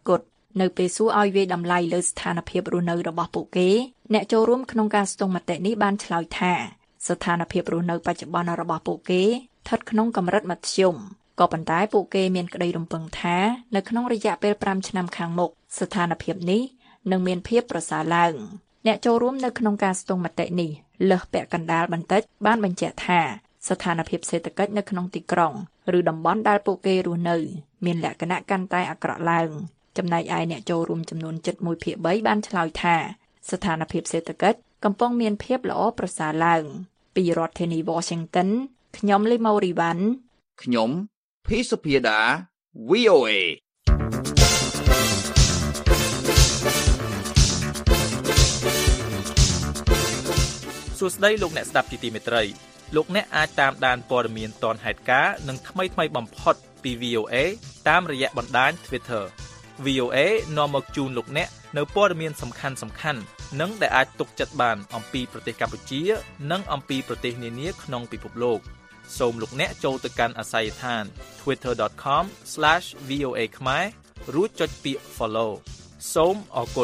នៅពេលសួរឲ្យវាតម្លៃលើស្ថានភាពរស់នៅរបស់ពួកគេអ្នកចូលរួមក្នុងការស្ទង់មតិនេះបានឆ្លើយថាស្ថានភាពរស់នៅបច្ចុប្បន្នរបស់ពួកគេស្ថិតក្នុងកម្រិតមធ្យមក៏ប៉ុន្តែពួកគេមានក្តីរំពឹងថានៅក្នុងរយៈពេល5ឆ្នាំខាងមុខស្ថានភាពនេះនឹងមានភាពប្រសើរឡើងអ្នកចូលរួមនៅក្នុងការស្ទង់មតិនេះលើសពាក់កណ្ដាលបន្តិចបានបញ្ជាក់ថាស្ថានភាពសេដ្ឋកិច្ចនៅក្នុងទីក្រុងឬតំបន់ដែលពួកគេរស់នៅមានលក្ខណៈកាន់តែអាក្រក់ឡើងចំណែកឯអ្នកចូលរួមចំនួន ជិតមួយភាគបី បានឆ្លើយថាស្ថានភាពសេដ្ឋកិច្ចកំពុងមានភាពល្អប្រសើរឡើងពីរដ្ឋធានី Washington ខ្ញុំលីម៉ូរីវ៉ាន់ខ្ញុំភីសុភាដា វី អូ เอសួស្តីលោកអ្នកស្ដាប់ទីមេត្រីលោកអ្នកអាចតាមដានព័ត៌មានទាន់ហេតុការណ៍និងថ្មីៗបំផុតពី វី អូ เอ តាមរយៈបណ្ដាញ Twitter វី អូ เอ នាំមកជូនលោកអ្នកនៅព័ត៌មានសំខាន់ៗនិងដែលអាចទុកចិត្តបានអំពីប្រទេសកម្ពុជានិងអំពីប្រទេសនានាក្នុងពិភពលោកសូមលោកអ្នកចូលទៅកាន់អាសយដ្ឋាន twitter dot com slash v o a ខ្មែររួចចុចពាក្យ follow សូមអរគុណ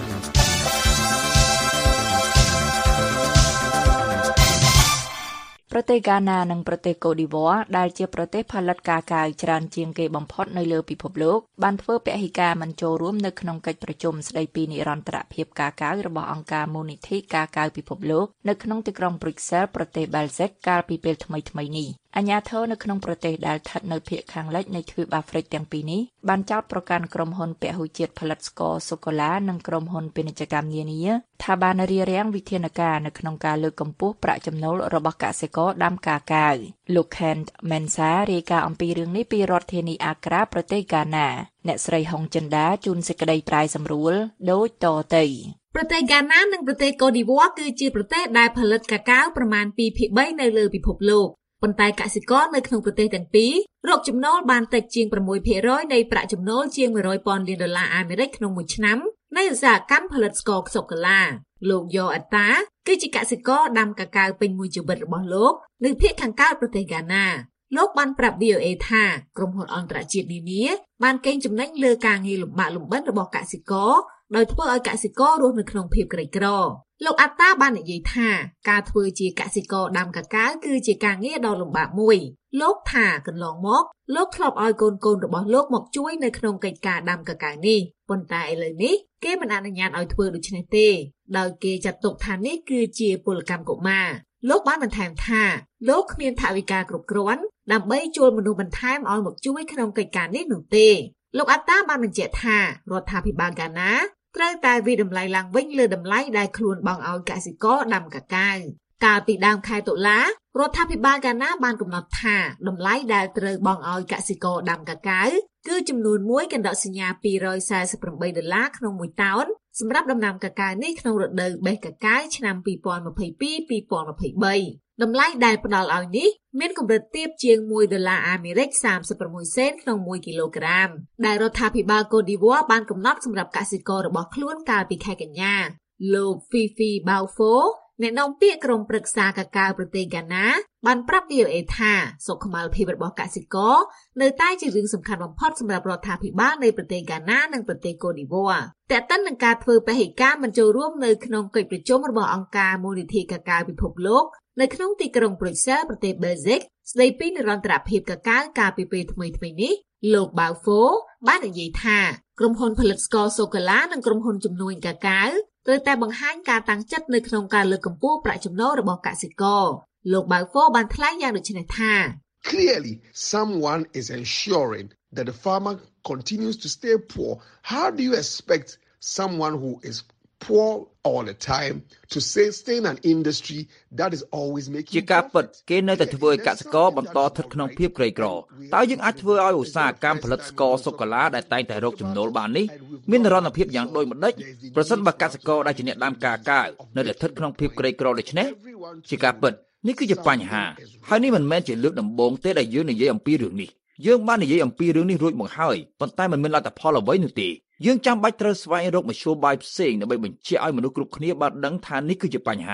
ប្រទេសហ្គាណានិងប្រទេសកូឌីវ៉ាដែលជាប្រទេសផលិតកាកាវច្រើនជាងគេបំផុតនៅលើពិភពលោកបានធ្វើពហិការមិនចូលរួមនៅក្នុងកិច្ចប្រជុំស្តីពីនិរន្តរភាពកាកាវរបស់អង្គការមូលនិធិកាកាវពិភពលោកនៅក្នុងទីក្រុង Brussels ប្រទេស Belgium កាលពីពេលថ្មីៗនេះអាជ្ញាធរនៅក្នុងប្រទេសដែលស្ថិតនៅភាគខាងលិចនៃទ្វីបអាហ្វ្រិកទាំងពីរនេះបានចោទប្រកាន់ក្រុមហ៊ុនពហុជាតិផលិតស្ករសូកូឡានិងក្រុមហ៊ុនពាណិជ្ជកម្មនានាថាបានរារាំងវិធានការនៅក្នុងការលើកកម្ពស់ប្រាក់ចំណូលរបស់កសិករដាំកាកាវលោក Kent Mensa រាយការណ៍អំពីរឿងនេះពីរដ្ឋធានីអាក្រាប្រទេសហ្គាណាអ្នកស្រីហុងចិនដាជួនសេចក្តីប្រាយសម្រួលដូចតទៅប្រទេសហ្គាណានិងប្រទេសកូឌីវ៉ាគឺជាប្រទេសដែលផលិតកាកាវប្រមាណ ពីរភាគបី នៅលើពិភពលោកប៉ុន្តែកសិករនៅក្នុងប្រទេសទាំងពីររកចំណូលបានតិចជាង 6ភាគរយ នៃប្រាក់ចំណូលជាង មួយរយពាន់លានដុល្លារអាមេរិកក្នុងមួយឆ្នាំនៃឧស្សាហកម្មផលិតស្ករសូកូឡាលោកយ៉ូអេតាគឺជាកសិករដាំកាកាវពេញមួយជីវិតរបស់លោកនៅភាគខាងកើតប្រទេសហ្គាណាលោកបានប្រាប់ វី អូ เอ ថាក្រុមហ៊ុនអន្តរជាតិនានាបានកេងចំណេញលើការងារលំបាកលំបិនរបស់កសិករដោយធ្វើឲ្យកសិកររស់នៅក្នុងភាពក្រីក្រលោកអាតាបាននិយាយថាការធ្វើជាកសិករដាំកាកាវគឺជាការងារដ៏លំបាកមួយលោកថាកន្លងមកលោកធ្លាប់ឲ្យកូនកូនរបស់លោកមកជួយនៅក្នុងកិច្ចការដាំកាកាវនេះប៉ុន្តែឥឡូវនេះគេមិនអនុញ្ញាតឲ្យធ្វើដូច្នេះទេដោយគេចាត់ទុកថានេះគឺជាពលកម្មកុមារលោកបានបន្ថែមថាលោកគ្មានថវិកាគ្រប់គ្រាន់ដើម្បីជួលមនុស្សបន្ថែមឲ្យមកជួយក្នុងកិច្ចការនេះនោះទេលោកអាតាបានបញ្ជាក់ថារដ្ឋាភិបាលហ្គាណាត្រូវតែវិតម្លៃឡើងវិញលើតម្លៃដែលខ្លួនបង់ឲ្យកសិករដាំកាកាវកាលពីដើមខែតុលារដ្ឋាភិបាលហ្គាណាបានកំណត់ថាតម្លៃដែលត្រូវបង់ឲ្យកសិករដាំកាកាវគឺចំនួនមួយកណ្ដកសញ្ញាពីររយសែសិបប្រាំបីដុល្លារក្នុងមួយតោនសម្រាប់ដំណាំកាកាវនេះក្នុងរដូវបេះកាកាវឆ្នាំពីរពាន់ម្ភៃពីរ ពីរពាន់ម្ភៃបីតម្លៃដែលផ្ដល់ឲ្យនេះមានកម្រិតទាបជាងមួយដុល្លារអាមេរិកសាមសិបប្រាំមួយសេនក្នុងមួយគីឡូក្រាមដែលរដ្ឋាភិបាលកូឌីវ៉ាបានកំណត់សម្រាប់កសិកររបស់ខ្លួនកាលពីខែកញ្ញាលោក Fifi Baufo អ្នកនាំពាក្យក្រុមប្រឹក្សាកាកាវប្រទេសហ្គាណាបានប្រាប់ វី អូ เอ ថាសុខុមាលភាពរបស់កសិករនៅតែជារឿងសំខាន់បំផុតសម្រាប់រដ្ឋាភិបាលនៃប្រទេសហ្គាណានិងប្រទេសកូឌីវ៉ាតែតែនឹងការធ្វើពហិការមិនចូលរួមនៅក្នុងកិច្ចប្រជុំរបស់អង្គការមូលនិធិកាកាវពិភពលោកនៅក្នុងទីក្រុង Brussels ប្រទេស Belgium ស្ដីពីនិរន្តរភាពកាកាវកាលពីពេលថ្មីៗនេះលោក Baufo បាននិយាយថាក្រុមហ៊ុនផលិតស្ករសូកូឡានិងក្រុមហ៊ុនជំនួញកាកាវត្រូវតែបង្ហាញការតាំងចិត្តនៅក្នុងការលើកកម្ពស់ប្រាក់ចំណូលរបស់កសិករលោក Baufo បានថ្លែងយ៉ាងដូចនេះថា Clearly someone is ensuring that the farmer continues to stay poor. How do you expect someone who is poor all the time to say stay in an industry that is always making ជាការពិតគេនៅតែធ្វើឲ្យកសិករបន្តស្ថិតក្នុងភាពក្រីក្រតើយើងអាចធ្វើឲ្យឧស្សាហកម្មផលិតស្ករសូកូឡាដែលតែងតែរកចំណូលបាននេះមាននិរន្តរភាពយ៉ាងដូចម្តេចប្រសិនបើកសិករដែលជាអ្នកដាំកាកាវនៅតែស្ថិតក្នុងភាពក្រីក្រដូច្នេះជាការពិតនេះគឺជាបញ្ហាហើយនេះមិនមែនជាលើកដំបូងទេដែលយើងនិយាយអំពីរឿងនេះយើងបាននិយាយអំពីរឿងនេះរួចមកហើយប៉ុន្តែมันមានលទ្ធផលអ្វីនោះទេយើងចាំបាច់ត្រូវស្វែងរកមធ្យោបាយផ្សេងដើម្បីបញ្ជាក់ឲ្យមនុស្សគ្រប់គ្នាបានដឹងថានេះគឺជាបញ្ហា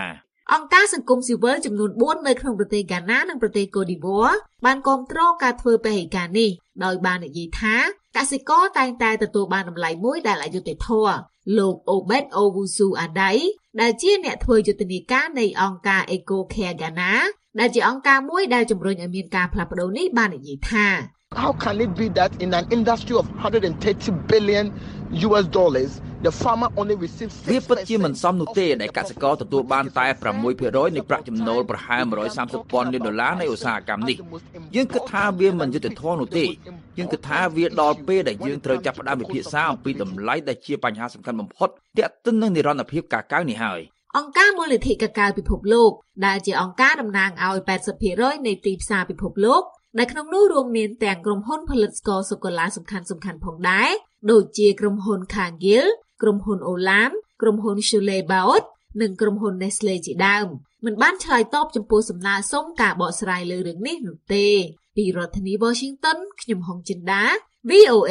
អង្គការសង្គមស៊ីវិលចំនួនបួននៅក្នុងប្រទេសហ្គាណានិងប្រទេសកូឌីវ៉ាបានគាំទ្រការធ្វើពហិការនេះដោយបាននិយាយថាកសិករតែងតែទទួលបានតម្លៃមួយដែលអយុត្តិធម៌លោក Obed Owusu Adai ដែលជាអ្នកធ្វើយុទ្ធនាការនៃអង្គការ Eco Care Ghana ដែលជាអង្គការមួយដែលជំរុញឲ្យមានការផ្លាស់ប្ដូរនេះបាននិយាយថា How can it be that in an industry of one hundred thirty billion U S dollars the farmer only receives វាពិតជាមិនសមនោះទេដែលកសិករទទួលបានតែ 6% នៃប្រាក់ចំណូលប្រហែលone hundred thirtyពាន់លានដុល្លារនៃឧស្សាហកម្មនេះយើងគិតថាវាមិនយុត្តិធម៌នោះទេយើងគិតថាវាដល់ពេលដែលយើងត្រូវចាប់ផ្ដើមវិភាសាអំពីតម្លៃដែលជាបញ្ហាសំខាន់បំផុតទាក់ទិននឹងនិរន្តរភាពកាកាវនេះហើយអង្គការមូលនិធិកាកាវពិភពលោកដែលជាអង្គការតំណាងឲ្យ eighty percent នៃទីផ្សារពិភពលោកដែលក្នុងនោះរួមមានទាំងក្រុមហ៊ុនផលិតស្ករសូកូឡាសំខាន់ៗផងដែរដូចជាក្រុមហ៊ុន Cargill ក្រុមហ៊ុន Olam ក្រុមហ៊ុន Schulze-Baut និងក្រុមហ៊ុន Nestle ជាដើមមិនបានឆ្លើយតបចំពោះសំណើសុំការបកស្រាយលើរឿងនេះនោះទេពីរដ្ឋធានី Washington ខ្ញុំហុងចិន្តា V O A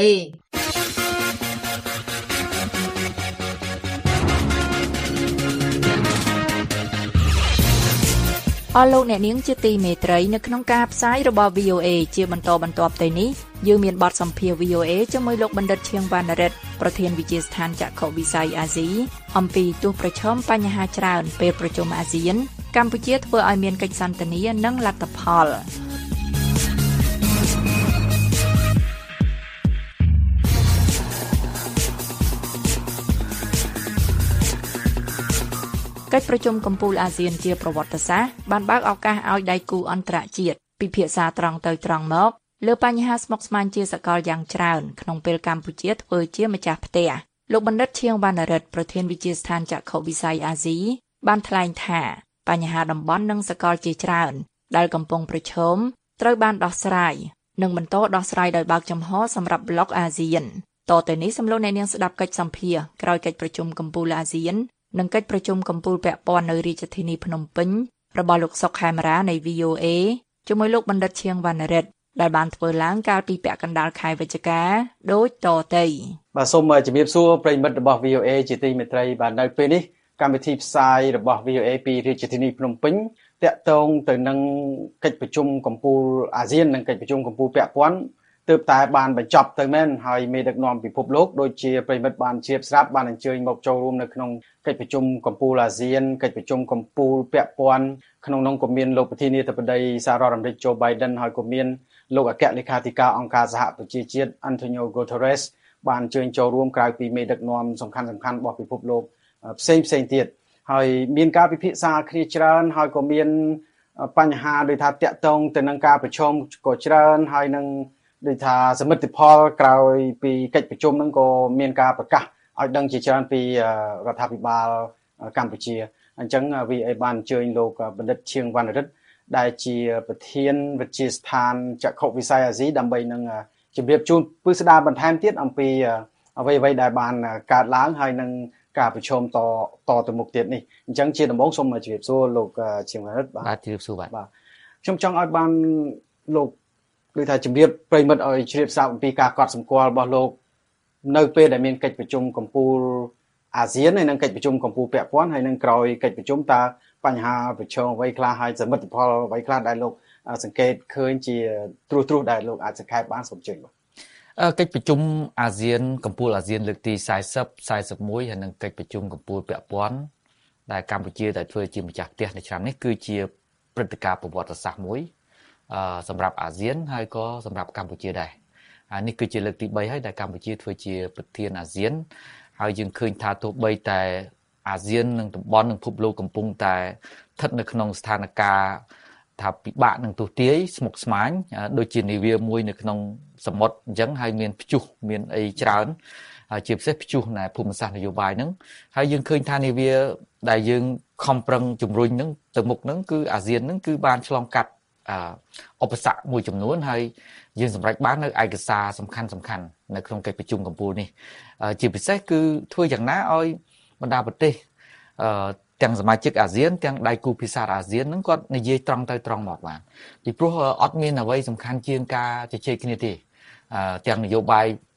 អស់លោកអ្នកនាងជាទីមេត្រីនៅក្នុងការផ្សាយរបស់ V O A ជាបន្តបន្ទាប់ទៅនេះយើងមានបទសម្ភាសន៍ V O A ជាមួយលោកបណ្ឌិតឈៀងវណ្ណរិទ្ធប្រធានវិទ្យាស្ថានចក្ខុវិស័យអាស៊ីអំពីទោសប្រឈមបញ្ហាច្រើនពេលប្រជុំអាស៊ានកម្ពុជាធ្វើឲ្យមានកិច្ចសន្ទនានិងលទ្ធផលកិច្ចប្រជុំកំពូលអាស៊ានជាប្រវត្តិសាស្ត្របានបើកឱកាសឲ្យដៃគូអន្តរជាតិពិភាក្សាត្រង់ទៅត្រង់មកលើបញ្ហាស្មុគស្មាញជាសកលយ៉ាងច្រើនក្នុងពេលកម្ពុជាធ្វើជាម្ចាស់ផ្ទះលោកបណ្ឌិតឈៀងវណ្ណរិទ្ធប្រធានវិទ្យាស្ថានចក្ខុវិស័យអាស៊ីបានថ្លែងថាបញ្ហាតំបន់និងសកលជាច្រើនដែលកំពុងប្រឈមត្រូវបានដោះស្រាយនិងបន្តដោះស្រាយដោយបើកចំហសម្រាប់ប្លុកអាស៊ានតទៅនេះសំឡេងអ្នកនាងស្ដាប់កិច្ចសម្ភាសន៍ក្រោយកិច្ចប្រជុំកំពូលអាស៊ាននិងកិច្ចប្រជុំកំពូលពាក់ព័ន្ធនៅរាជធានីភ្នំពេញរបស់លោកសុកខេមរានៃ V O A ជាមួយលោកបណ្ឌិតឈៀងវណ្ណរិទ្ធដែលបានធ្វើឡើងកាលពីពាក់កណ្ដាលខែវិច្ឆិកាដូចតទៅបាទសូមជំរាបសួរប្រិយមិត្តរបស់ V O A ជាទីមេត្រីបាទនៅពេលនេះកម្មវិធីផ្សាយរបស់ V O A ពីរាជធានីភ្នំពេញតាក់ទងទៅនឹងកិច្ចប្រជុំកំពូលអាស៊ាននិងកិច្ចប្រជុំកំពូលពាក់ព័ន្ធទើបតែបានបញ្ចប់ទៅមែនហើយមេដឹកនាំពិភពលោកដូចជាប្រិមិត្តបានជ្រាបស្រាប់បានអញ្ជើញមកចូលរួមនៅក្នុងកិច្ចប្រជុំកំពូលអាស៊ានកិច្ចប្រជុំកំពូលពាក់ព័ន្ធក្នុងនោះក៏មានលោកប្រធានាធិបតីសហរដ្ឋអាមេរិក Joe Biden ហើយក៏មានលោកអគ្គលេខាធិការអង្គការសហប្រជាជាតិ Antonio Guterres បានអញ្ជើញចូលរួមក្រៅពីមេដឹកនាំសំខាន់ៗរបស់ពិភពលោកផ្សេងផ្សេងទៀតហើយមានការពិភាក្សាគ្នាច្រើនហើយក៏មានបញ្ហាដូចថាតាក់ទងទៅនឹងការប្រជុំក៏ច្រើនហើយនឹងដូចថាសមិទ្ធផលក្រោយពីកិច្ចប្រជុំហ្នឹងក៏មានការប្រកាសឲ្យដឹងជាច្រើនពីរដ្ឋាភិបាលកម្ពុជាអញ្ចឹង V O A បានអញ្ជើញលោកបណ្ឌិតឈៀងវណ្ណរិទ្ធដែលជាប្រធានវិទ្យាស្ថានចក្ខុវិស័យអាស៊ីដើម្បីនឹងជម្រាបជូនពិស្ដារបន្ថែមទៀតអំពីអ្វីៗដែលបានកើតឡើងហើយនឹងការប្រជុំតតទៅមុខទៀតនេះអញ្ចឹងជាដំបូងសូមជម្រាបសួរលោកឈៀងវណ្ណរិទ្ធបាទជម្រាបសួរបាទបាទខ្ញុំចង់ឲ្យបានលោកដូចថាជម្រាបប្រិមិត្តឲ្យជ្រាបស្រាប់អំពីការកត់សម្គាល់របស់លោកនៅពេលដែលមានកិច្ចប្រជុំកំពូលអាស៊ានហើយនិងកិច្ចប្រជុំកំពូលពាក់ព័ន្ធហើយនឹងក្រោយកិច្ចប្រជុំតើបញ្ហាប្រឈមអ្វីខ្លះហើយសមិទ្ធផលអ្វីខ្លះដែលលោកសង្កេតឃើញជាត្រួសត្រាសដែលលោកអាចសង្ខេបបានសូមជើញបាទកិច្ចប្រជុំអាស៊ានកំពូលអាស៊ានលើកទីforty, forty-oneហើយនិងកិច្ចប្រជុំកំពូលពាក់ព័ន្ធដែលកម្ពុជាដែលធ្វើជាម្ចាស់ផ្ទះនៅឆ្នាំនេះគឺជាព្រឹត្តិការណ៍ប្រវត្តិសាស្ត្រមួយអឺសម្រាប់អាស៊ានហើយក៏សម្រាប់កម្ពុជាដែរអានេះគឺជាលើកទីthreeហើយដែលកម្ពុជាធ្វើជាប្រធានអាស៊ានហើយយើងឃើញថាទោះបីតែអាស៊ាននិងតំបន់និងពិភពលោកកំពុងតែស្ថិតនៅក្នុងស្ថានភាពថាពិបាកនឹងទស្សន៍ទាយស្មុគស្មាញដូចជានាវាមួយនៅក្នុងសមុទ្រអញ្ចឹងហើយមានព្យុះមានអីច្រើនជាពិសេសព្យុះនៃភូមិសាស្ត្រនយោបាយហ្នឹងហើយយើងឃើញថានាវាដែលយើងខំប្រឹងជំរុញហ្នឹងទៅមុខហ្នឹងគឺអាស៊ានហ្នឹងគឺបានឆ្លងកាត់ឧបសគ្គមួយចំនួនហើយយើងសម្រេចបាននៅឯកសារសំខាន់សំខាន់នៅក្នុងកិច្ចប្រជុំកំពូលនេះជាពិសេសគឺធ្វើយ៉ាងណាឲ្យបណ្ដាប្រទេសទាំងសមាជិកអាស៊ានទាំងដៃគូភាសាអាស៊ានហ្នឹងគាត់និយាយត្រង់ទៅត្រង់មកបានពីព្រោះអត់មានអ្វីសំខាន់ជាងការជជែកគ្នាទេទាំងនយោបាយ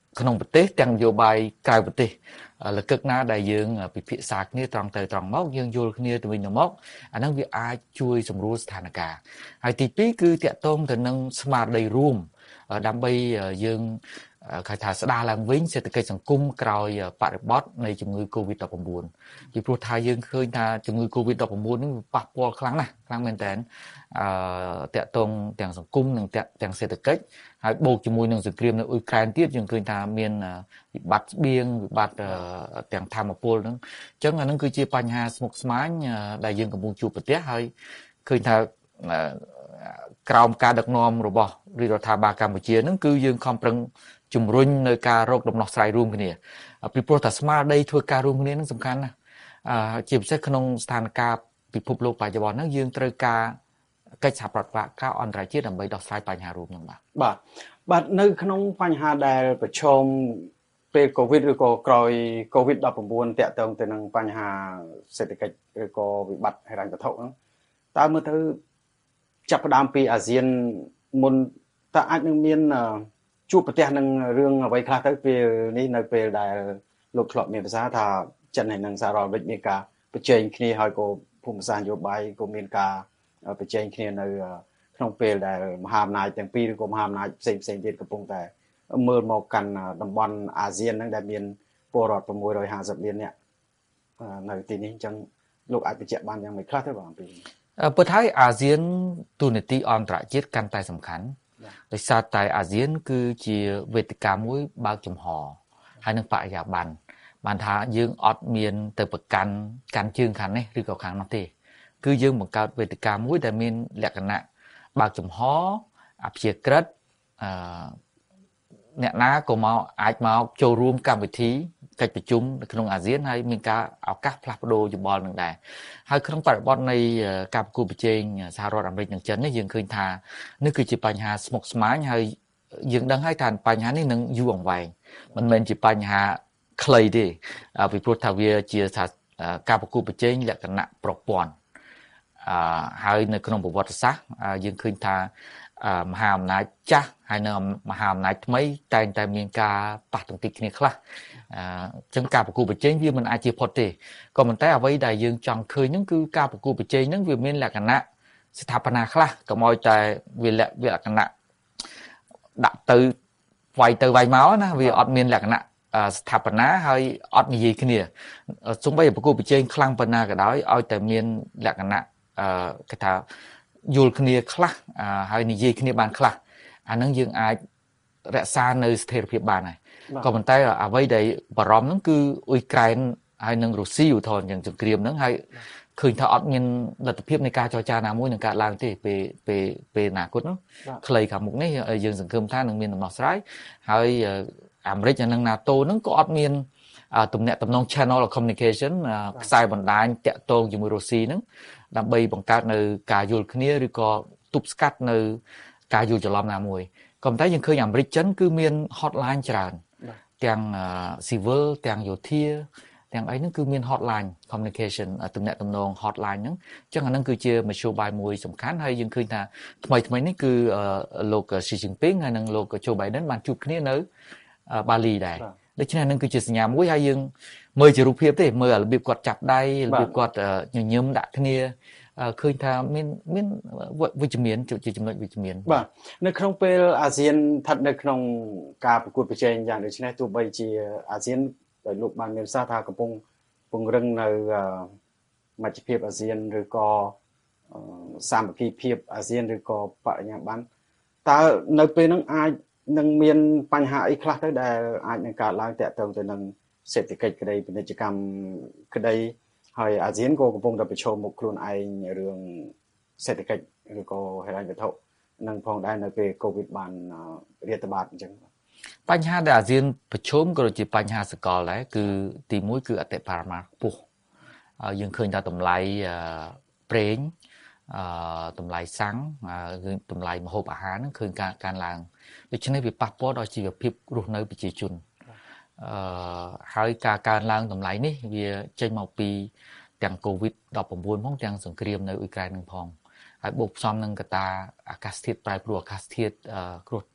ក្នុងប្រទេសទាំងនយោបាយក្រៅប្រទេសលកឹកណាដែលយើងពិភាក្សាគ្នាត្រង់ទៅត្រង់មកយើងយល់គ្នាទៅវិញទៅមកអាហ្នឹងវាអាចជួយសម្រួលស្ថានភាពហើយទីពីរគឺតាក់ទងទៅនឹងស្មារតីរួមដើម្បីយើងគេថាស្ដារឡើងវិញសេដ្ឋកិច្ចសង្គមក្រោយបរិបទនៃជំងឺ កូវីដ ដប់ប្រាំបួន ពីព្រោះថាយើងឃើញថាជំងឺ កូវីដ ដប់ប្រាំបួន នេះប៉ះពាល់ខ្លាំងណាស់ខ្លាំងមែនតើអឺតាក់ទងទាំងសង្គមនិងទាំងសេដ្ឋកិច្ចហើយបូកជាមួយនឹងសង្គ្រាមនៅអ៊ុយក្រែនទៀតយើងឃើញថាមានវិបត្តិស្បៀងវិបត្តិទាំងធម្មពលហ្នឹងអញ្ចឹងអាហ្នឹងគឺជាបញ្ហាស្មុគស្មាញដែលយើងកំពុងជួបប្រទះហើយឃើញថាក្រោមការដឹកនាំរបស់រដ្ឋាភិបាលកម្ពុជាហ្នឹងគឺយើងខំប្រឹងជំរុញនៅការរកដំណោះស្រាយរួមគ្នាពីព្រោះថាស្មារតីធ្វើការរួមគ្នានឹងសំខាន់ណាស់ជាពិសេសក្នុងស្ថានភាពពិភពលោកបច្ចុប្បន្នហ្នឹងយើងត្រូវការកិច្ចសហប្រតិបត្តិការអន្តរជាតិដើម្បីដោះស្រាយបញ្ហារួមហ្នឹងបាទបាទបាទនៅក្នុងបញ្ហាដែលប្រឈមពេលកូវីដឬក៏ក្រោយ កូវីដ ដប់ប្រាំបួន តាក់ទងទៅនឹងបញ្ហាសេដ្ឋកិច្ចឬក៏វិបត្តិហិរញ្ញវត្ថុហ្នឹងតើមើលទៅចាប់ផ្ដើមពីអាស៊ានមុនតើអាចនឹងមានជួបប្រទះនឹងរឿងអ្វីខ្លះទៅពេលនេះនៅពេលដែលលោកធ្លាប់មានប្រសាសន៍ថាចិនហើយនិងសហរដ្ឋអាមេរិកមានការប្រជែងគ្នាហើយក៏ភូមិសាស្ត្រនយោបាយក៏មានការប្រជែងគ្នានៅក្នុងពេលដែលមហាអំណាចទាំងពីរឬក៏មហាអំណាចផ្សេងផ្សេងទៀតកំពុងតែមើលមកកាន់តំបន់អាស៊ានហ្នឹងដែលមានពលរដ្ឋប្រាំមួយរយហាសិបលាននាក់នៅទីនេះអញ្ចឹងលោកអាចបញ្ជាក់បានយ៉ាងម៉េចខ្លះទៅបងពីពិតហើយអាស៊ានទូនីតិអន្តរជាតិកាន់តែសំខាន់ដោយសារតែអាស៊ានគឺជាវេទិកាមួយបើកចំហហើយនឹងបរិយាបន្នបានថាយើងអត់មានទៅប្រកាន់កាន់ជើងខាងនេះឬក៏ខាងនោះទេគឺយើងបង្កើតវេទិកាមួយដែលមានលក្ខណៈបើកចំហអព្យាក្រឹតអឺអ្នកណាក៏មកអាចមកចូលរួមកម្មវិធីកិច្ចប្រជុំនៅក្នុងអាស៊ានហើយមានការឱកាសផ្លាស់ប្ដូរយោបល់នឹងដែរហើយក្នុងបរិបទនៃការប្រគល់ប្រជែងសហរដ្ឋអាមេរិកនិងចិននេះយើងឃើញថានេះគឺជាបញ្ហាស្មុគស្មាញហើយយើងដឹងហើយថាបញ្ហានេះនឹងយូរអង្វែងមិនមែនជាបញ្ហាខ្លីទេពីព្រោះថាវាជាថាការប្រគល់ប្រជែងលក្ខណៈប្រព័ន្ធអឺហើយនៅក្នុងប្រវត្តិសាស្ត្រយើងឃើញថាមហាអំណាចចាស់ហើយនៅមហាអំណាចថ្មីតែងតែមានការប៉ះទង្គិចគ្នាខ្លះអញ្ចឹងការប្រគល់ប្រជែងវាមិនអាចជាផុតទេក៏ប៉ុន្តែអ្វីដែលយើងចង់ឃើញហ្នឹងគឺការប្រគល់ប្រជែងហ្នឹងវាមានលក្ខណៈស្ថាបនាខ្លះកុំឲ្យតែវាលក្ខណៈដាក់ទៅវាយទៅវាយមកណាវាអត់មានលក្ខណៈស្ថាបនាហើយអត់និយាយគ្នាសូម្បីតែប្រគល់ប្រជែងខ្លាំងប៉ុណ្ណាក៏ដោយឲ្យតែមានលក្ខណៈគេថាយល់គ្នាខ្លះហើយនិយាយគ្នាបានខ្លះអាហ្នឹងយើងអាចរក្សានៅស្ថិរភាពបានហើយក៏ប៉ុន្តែអ្វីដែលបារម្ភហ្នឹងគឺអ៊ុយក្រែនហើយនិងរុស្ស៊ីឧទាហរណ៍យ៉ាងសង្គ្រាមហ្នឹងហើយឃើញថាអត់មានលទ្ធភាពនៃការចរចាណាមួយនឹងកើតឡើងទេពេលពេលពេលអនាគតហ្នឹងខ្លីខាងមុខនេះយើងសង្ឃឹមថានឹងមានដំណោះស្រាយហើយអាមេរិកនិង NATO ហ្នឹងក៏អត់មានទំនាក់ទំនង channel of communication ខ្សែបណ្ដាញតាក់ទងជាមួយរុស្ស៊ីហ្នឹងដើម្បីបង្កើតនៅការយល់គ្នាឬក៏ទប់ស្កាត់នៅការយល់ច្រឡំណាមួយក៏ប៉ុន្តែយើងឃើញអាមេរិកចិនគឺមាន hotline ច្រើនទាំង civil ទាំងយោធាទាំងអីហ្នឹងគឺមាន hotline communication ទំនាក់ទំនង hotline ហ្នឹងអញ្ចឹងអាហ្នឹងគឺជាមធ្យោបាយមួយសំខាន់ហើយយើងឃើញថាថ្មីថ្មីនេះគឺលោក Xi Jinping ហើយនិងលោក Joe Biden បានជួបគ្នានៅបាលីដែរដូច្នេះនឹងគឺជាសញ្ញាមួយហើយយើងមើលជារូបភាពទេមើលរបៀបគាត់ចាប់ដៃរបៀបគាត់ញញឹមដាក់គ្នាឃើញថាមានមានវិជ្ជមានជាចំណុចវិជ្ជមានបាទនៅក្នុងពេលអាស៊ានស្ថិតនៅក្នុងការប្រកួតប្រជែងយ៉ាងដូចនេះទោះបីជាអាស៊ានដោយលោកបានមានប្រសាសន៍ថាកំពុងពង្រឹងនៅមជ្ឈភាពអាស៊ានឬក៏សាមគ្គីភាពអាស៊ានឬក៏បរិញ្ញាបត្រតើនៅពេលហ្នឹងអាចនឹងមានបញ្ហាអីខ្លះទៅដែលអាចនឹងកើតឡើងតាក់ទងទៅនឹងសេដ្ឋកិច្ចក្តីពាណិជ្ជកម្មក្តីហើយអាស៊ានក៏កំពុងតែប្រឈមមុខខ្លួនឯងរឿងសេដ្ឋកិច្ចឬក៏ហិរញ្ញវត្ថុនឹងផងដែរនៅពេលកូវីដបានរាតត្បាតអញ្ចឹងបញ្ហាដែលអាស៊ានប្រឈមក៏ជាបញ្ហាសកលដែរគឺទីមួយគឺអតិបរមាខ្ពស់យើងឃើញថាតម្លៃប្រេងអឺតម្លៃសាំងគឺតម្លៃម្ហូបអាហារហ្នឹងឃើញការកើនឡើងដូច្នេះវាប៉ះពាល់ដល់ជីវភាពរស់នៅប្រជាជនអឺហើយការកើនឡើងតម្លៃនេះវាចេញមកពីទាំង កូវីដ ដប់ប្រាំបួន ផងទាំងសង្គ្រាមនៅអ៊ុយក្រែននឹងផងហើយបូកផ្សំនឹងកត្តាអាកាសធាតុប្រែប្រួលអាកាសធាតុគ្រោះ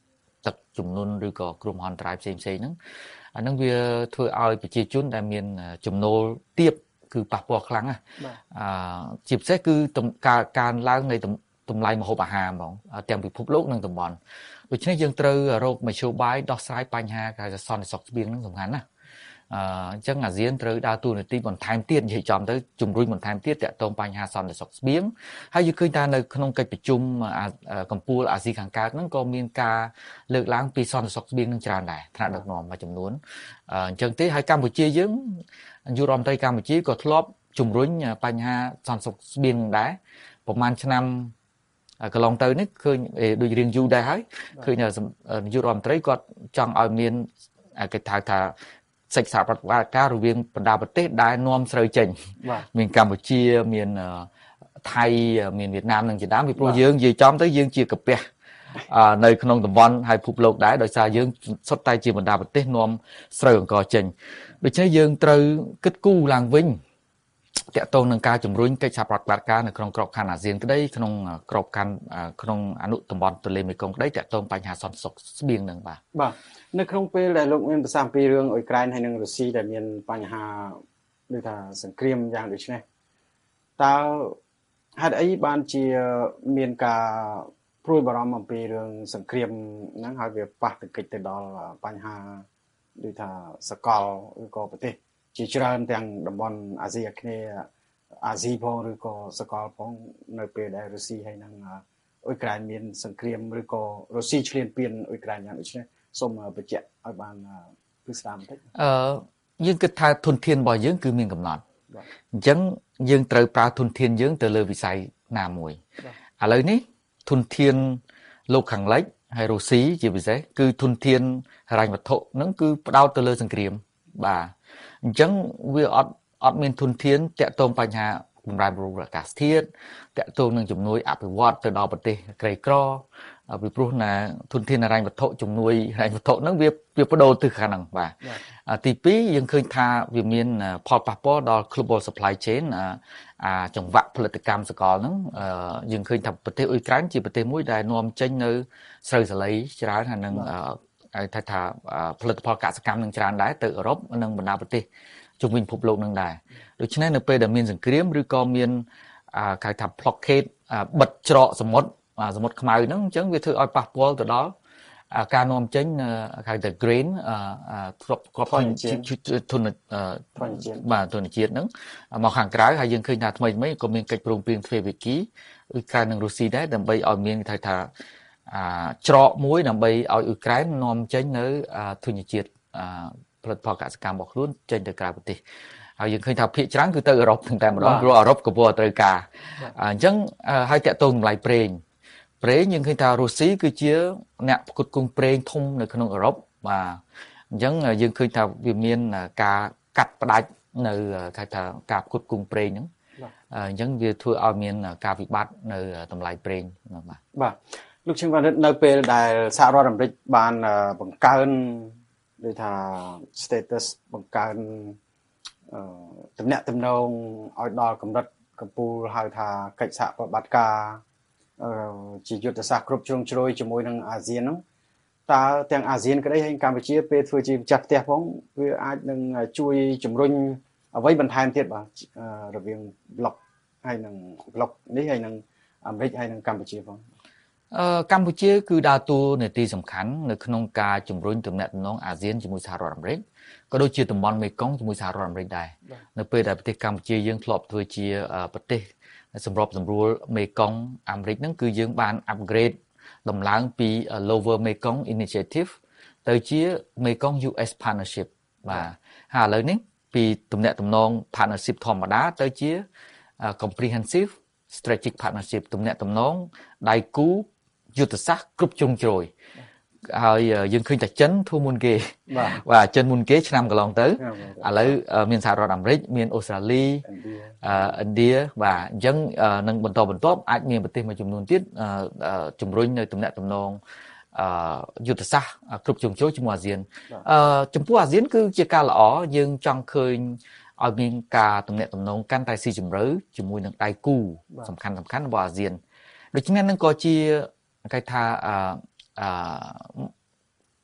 ទឹកជំនន់ឬក៏គ្រោះមហន្តរាយផ្សេងៗហ្នឹងអាហ្នឹងវាធ្វើឲ្យប្រជាជនដែលមានចំណូលទាបគឺប៉ះពាល់ខ្លាំងណាអឺជាពិសេសគឺការកើនឡើងនៃតម្លៃម្ហូបអាហារហ្មងទាំងពិភពលោកនិងតំបន់ដូច្នេះយើងត្រូវរកមធ្យោបាយដោះស្រាយបញ្ហាការសន្តិសុខស្បៀងហ្នឹងសំខាន់ណាស់អញ្ចឹងអាស៊ានត្រូវដើរតួនាទីបន្ថែមទៀតនិយាយចំទៅជំរុញបន្ថែមទៀតតាក់ទងបញ្ហាសន្តិសុខស្បៀងហើយយើងឃើញថានៅក្នុងកិច្ចប្រជុំកម្ពុជាអាស៊ីខាងកើតហ្នឹងក៏មានការលើកឡើងពីសន្តិសុខស្បៀងនឹងច្រើនដែរថ្នាក់ដឹកនាំមួយចំនួនអញ្ចឹងទេហើយកម្ពុជាយើងនាយករដ្ឋមន្ត្រីកម្ពុជាក៏ធ្លាប់ជំរុញបញ្ហាសន្តិសុខស្បៀងដែរប្រហែលឆ្នាំកន្លងទៅនេះឃើញដូចរៀងយូរដែរហើយឃើញនាយករដ្ឋមន្ត្រីគាត់ចង់ឲ្យមានគេថាថាសិក្សាប្រតិបត្តិការរវាងបណ្ដាប្រទេសដែលនាំស្រូវចេញមានកម្ពុជាមានថៃមានវៀតណាមនិងជាដើមពីព្រោះយើងនិយាយចំទៅយើងជាកាពះនៅក្នុងតំបន់ហើយពិភពលោកដែរដោយសារយើងសុទ្ធតែជាបណ្ដាប្រទេសនាំស្រូវអង្ករចេញដូច្នេះយើងត្រូវគិតគូរឡើងវិញតាក់ទងនឹងការជំរុញកិច្ចសហប្រតិបត្តិការនៅក្នុងក្របខ័ណ្ឌអាស៊ានក្តីក្នុងក្របខ័ណ្ឌក្នុងអនុតំបន់ទន្លេមេគង្គក្តីតាក់ទងបញ្ហាសន្តិសុខស្បៀងនឹងបាទបាទនៅក្នុងពេលដែលលោកមានប្រសាសន៍ពីរឿងអ៊ុយក្រែនហើយនិងរុស្ស៊ីដែលមានបញ្ហាដូចថាសង្គ្រាមយ៉ាងដូចនេះតើហេតុអីបានជាមានការព្រួយបារម្ភអំពីរឿងសង្គ្រាមហ្នឹងហើយវាប៉ះទង្គិចទៅដល់បញ្ហាដូចថាសកលឬក៏ប្រទេសជាច្រើនទាំងតំបន់អាស៊ីអាគ្នេយ៍អាស៊ីផងឬក៏សកលផងនៅពេលដែលរុស្ស៊ីហើយនិងអ៊ុយក្រែនមានសង្គ្រាមឬក៏រុស្ស៊ីឈ្លានពានអ៊ុយក្រែនយ៉ាងដូចនេះសូមបញ្ជាក់ឲ្យបានពិស្ដារបន្តិចអឺយើងគិតថាធនធានរបស់យើងគឺមានកំណត់អញ្ចឹងយើងត្រូវប្រើធនធានយើងទៅលើវិស័យណាមួយឥឡូវនេះធនធានលោកខាងលិចហើយរុស្ស៊ីជាពិសេសគឺធនធានហិរញ្ញវត្ថុហ្នឹងគឺផ្ដោតទៅលើសង្គ្រាមបាទអញ្ចឹងវាអត់អត់មានធនធានតាក់ទងបញ្ហាបម្រែបម្រួលអាកាសធាតុតាក់ទងនឹងជំនួយអភិវឌ្ឍទៅដល់ប្រទេសក្រីក្រពីព្រោះណាធនធានហិរញ្ញវត្ថុជំនួយហិរញ្ញវត្ថុហ្នឹងវាវាបដូរទៅខាងហ្នឹងបាទទីពីរយើងឃើញថាវាមានផលប៉ះពាល់ដល់ global supply chain អាចង្វាក់ផលិតកម្មសកលហ្នឹងយើងឃើញថាប្រទេសអ៊ុយក្រែនជាប្រទេសមួយដែលនាំចេញនៅស្រូវសាលីច្រើនហើយនឹងហើយថាថាផលិតផលកសិកម្មនឹងច្រើនដែរទៅអឺរ៉ុបនិងបណ្ដាប្រទេសជុំវិញពិភពលោកនឹងដែរដូច្នេះនៅពេលដែលមានសង្គ្រាមឬក៏មានគេថា blockade បិទច្រកសមុទ្រសមុទ្រខ្មៅហ្នឹងអញ្ចឹងវាធ្វើឲ្យប៉ះពាល់ទៅដល់ការនាំចេញគេថា grain ទ្រព្យគ្រាប់ធនធនបាទធនជាតិហ្នឹងមកខាងក្រៅហើយយើងឃើញថាថ្មីថ្មីក៏មានកិច្ចព្រមព្រៀងទ្វេភាគីអ៊ុយក្រែននិងរុស្ស៊ីដែរដើម្បីឲ្យមានគេថាច្រកមួយដើម្បីឲ្យអ៊ុយក្រែននាំចេញនៅធនជាតិផលិតផលកសិកម្មរបស់ខ្លួនចេញទៅក្រៅប្រទេសហើយយើងឃើញថាភាគច្រើនគឺទៅអឺរ៉ុបទាំងតែម្ដងព្រោះអឺរ៉ុបក៏ពោលត្រូវការអញ្ចឹងហើយតាក់ទងតម្លៃប្រេងប្រេងយើងឃើញថារុស្ស៊ីគឺជាអ្នកផ្គត់ផ្គង់ប្រេងធំនៅក្នុងអឺរ៉ុបបាទអញ្ចឹងយើងឃើញថាវាមានការកាត់ផ្ដាច់នៅគេថាការផ្គត់ផ្គង់ប្រេងហ្នឹងអញ្ចឹងវាធ្វើឲ្យមានការវិបត្តិនៅតម្លៃប្រេងបាទបាទលោកឈឹងវណ្ណិតនៅពេលដែលសហរដ្ឋអាមេរិកបានបង្កើនដូចថា status បង្កើនទំនាក់ទំនងឲ្យដល់កម្រិតកម្ពុជាហៅថាកិច្ចសហប្រតិបត្តិការជាយុទ្ធសាស្ត្រគ្រប់ជ្រុងជ្រោយជាមួយនឹងអាស៊ានហ្នឹងតើទាំងអាស៊ានក្តីហើយកម្ពុជាពេលធ្វើជាម្ចាស់ផ្ទះផងវាអាចនឹងជួយជំរុញអ្វីបន្ថែមទៀតបាទរវាងប្លុកហើយនឹងប្លុកនេះហើយនឹងអាមេរិកហើយនឹងកម្ពុជាផងអឺកម្ពុជាគឺដើរតួនាទីសំខាន់នៅក្នុងការជំរុញទំនាក់ទំនងអាស៊ានជាមួយសហរដ្ឋអាមេរិកក៏ដូចជាតំបន់មេគង្គជាមួយសហរដ្ឋអាមេរិកដែរនៅពេលដែលប្រទេសកម្ពុជាយើងធ្លាប់ធ្វើជាប្រទេសសម្របសម្រួលមេគង្គអាមេរិកហ្នឹងគឺយើងបាន upgrade ដំឡើងពី Lower Mekong Initiative ទៅជា Mekong យូ អេស Partnership បាទហើយឥឡូវនេះពីទំនាក់ទំនង partnership ធម្មតាទៅជា comprehensive strategic partnership ទំនាក់ទំនងដៃគូយុទ្ធសាស្ត្រគ្រប់ជ្រុងជ្រោយហើយយើងឃើញតែចិនធូរមុនគេបាទចិនមុនគេឆ្នាំកន្លងទៅឥឡូវមានសហរដ្ឋអាមេរិកមានអូស្ត្រាលីឥណ្ឌាបាទអញ្ចឹងនឹងបន្តបន្ទាប់អាចមានប្រទេសមួយចំនួនទៀតជំរុញនៅទំនាក់ទំនងយុទ្ធសាស្ត្រគ្រប់ជ្រុងជ្រោយជាមួយអាស៊ានចំពោះអាស៊ានគឺជាការល្អយើងចង់ឃើញឲ្យមានការទំនាក់ទំនងកាន់តែស៊ីជម្រៅជាមួយនឹងដៃគូសំខាន់សំខាន់របស់អាស៊ានដូច្នេះនឹងក៏ជាគេថាអឺ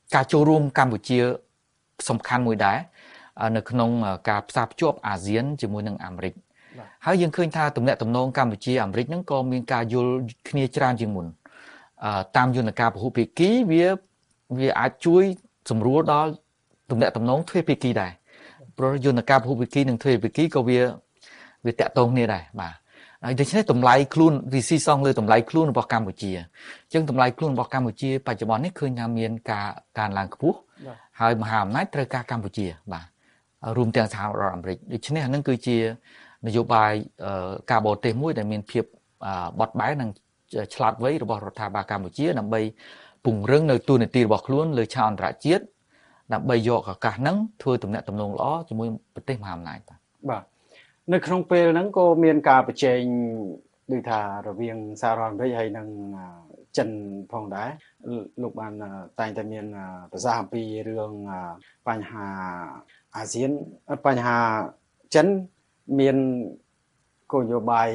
ការចូលរួមកម្ពុជាសំខាន់មួយដែរនៅក្នុងការផ្សារភ្ជាប់អាស៊ានជាមួយនឹងអាមេរិកហើយយើងឃើញថាទំនាក់ទំនងកម្ពុជាអាមេរិកហ្នឹងក៏មានការយល់គ្នាច្រើនជាងមុនតាមយន្តការពហុភាគីវាវាអាចជួយសម្រួលដល់ទំនាក់ទំនងទ្វេភាគីដែរព្រោះយន្តការពហុភាគីនិងទ្វេភាគីក៏វាវាតាក់ទងគ្នាដែរបាទហើយដូច្នេះតម្លៃខ្លួនវាស៊ីសងលើតម្លៃខ្លួនរបស់កម្ពុជាអញ្ចឹងតម្លៃខ្លួនរបស់កម្ពុជាបច្ចុប្បន្ននេះឃើញថាមានការកើនឡើងខ្ពស់ហើយមហាអំណាចត្រូវការកម្ពុជាបាទរួមទាំងសហរដ្ឋអាមេរិកដូច្នេះហ្នឹងគឺជានយោបាយការបរទេសមួយដែលមានភាពបត់បែននិងឆ្លាតវៃរបស់រដ្ឋាភិបាលកម្ពុជាដើម្បីពង្រឹងនៅទូនាទីរបស់ខ្លួនលើឆាកអន្តរជាតិដើម្បីយកឱកាសហ្នឹងធ្វើទំនាក់ទំនងល្អជាមួយប្រទេសមហាអំណាចបាទបាទនៅក្នុងពេលហ្នឹងក៏មានការប្រជែងដូចថារវាងសហរដ្ឋអាមេរិកហើយនិងចិនផងដែរលោកបានតែងតែមានប្រសាសន៍អំពីរឿងបញ្ហាអាស៊ានបញ្ហាចិនមានគោលនយោបាយ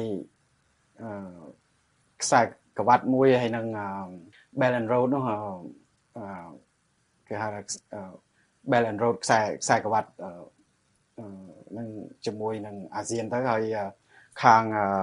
ខ្សែក្រវ៉ាត់មួយហើយនឹង Belt and Road នោះគេហៅ Belt and Road ខ្សែខ្សែក្រវ៉ាត់នឹងជាមួយនឹងអាស៊ានទៅហើយខាង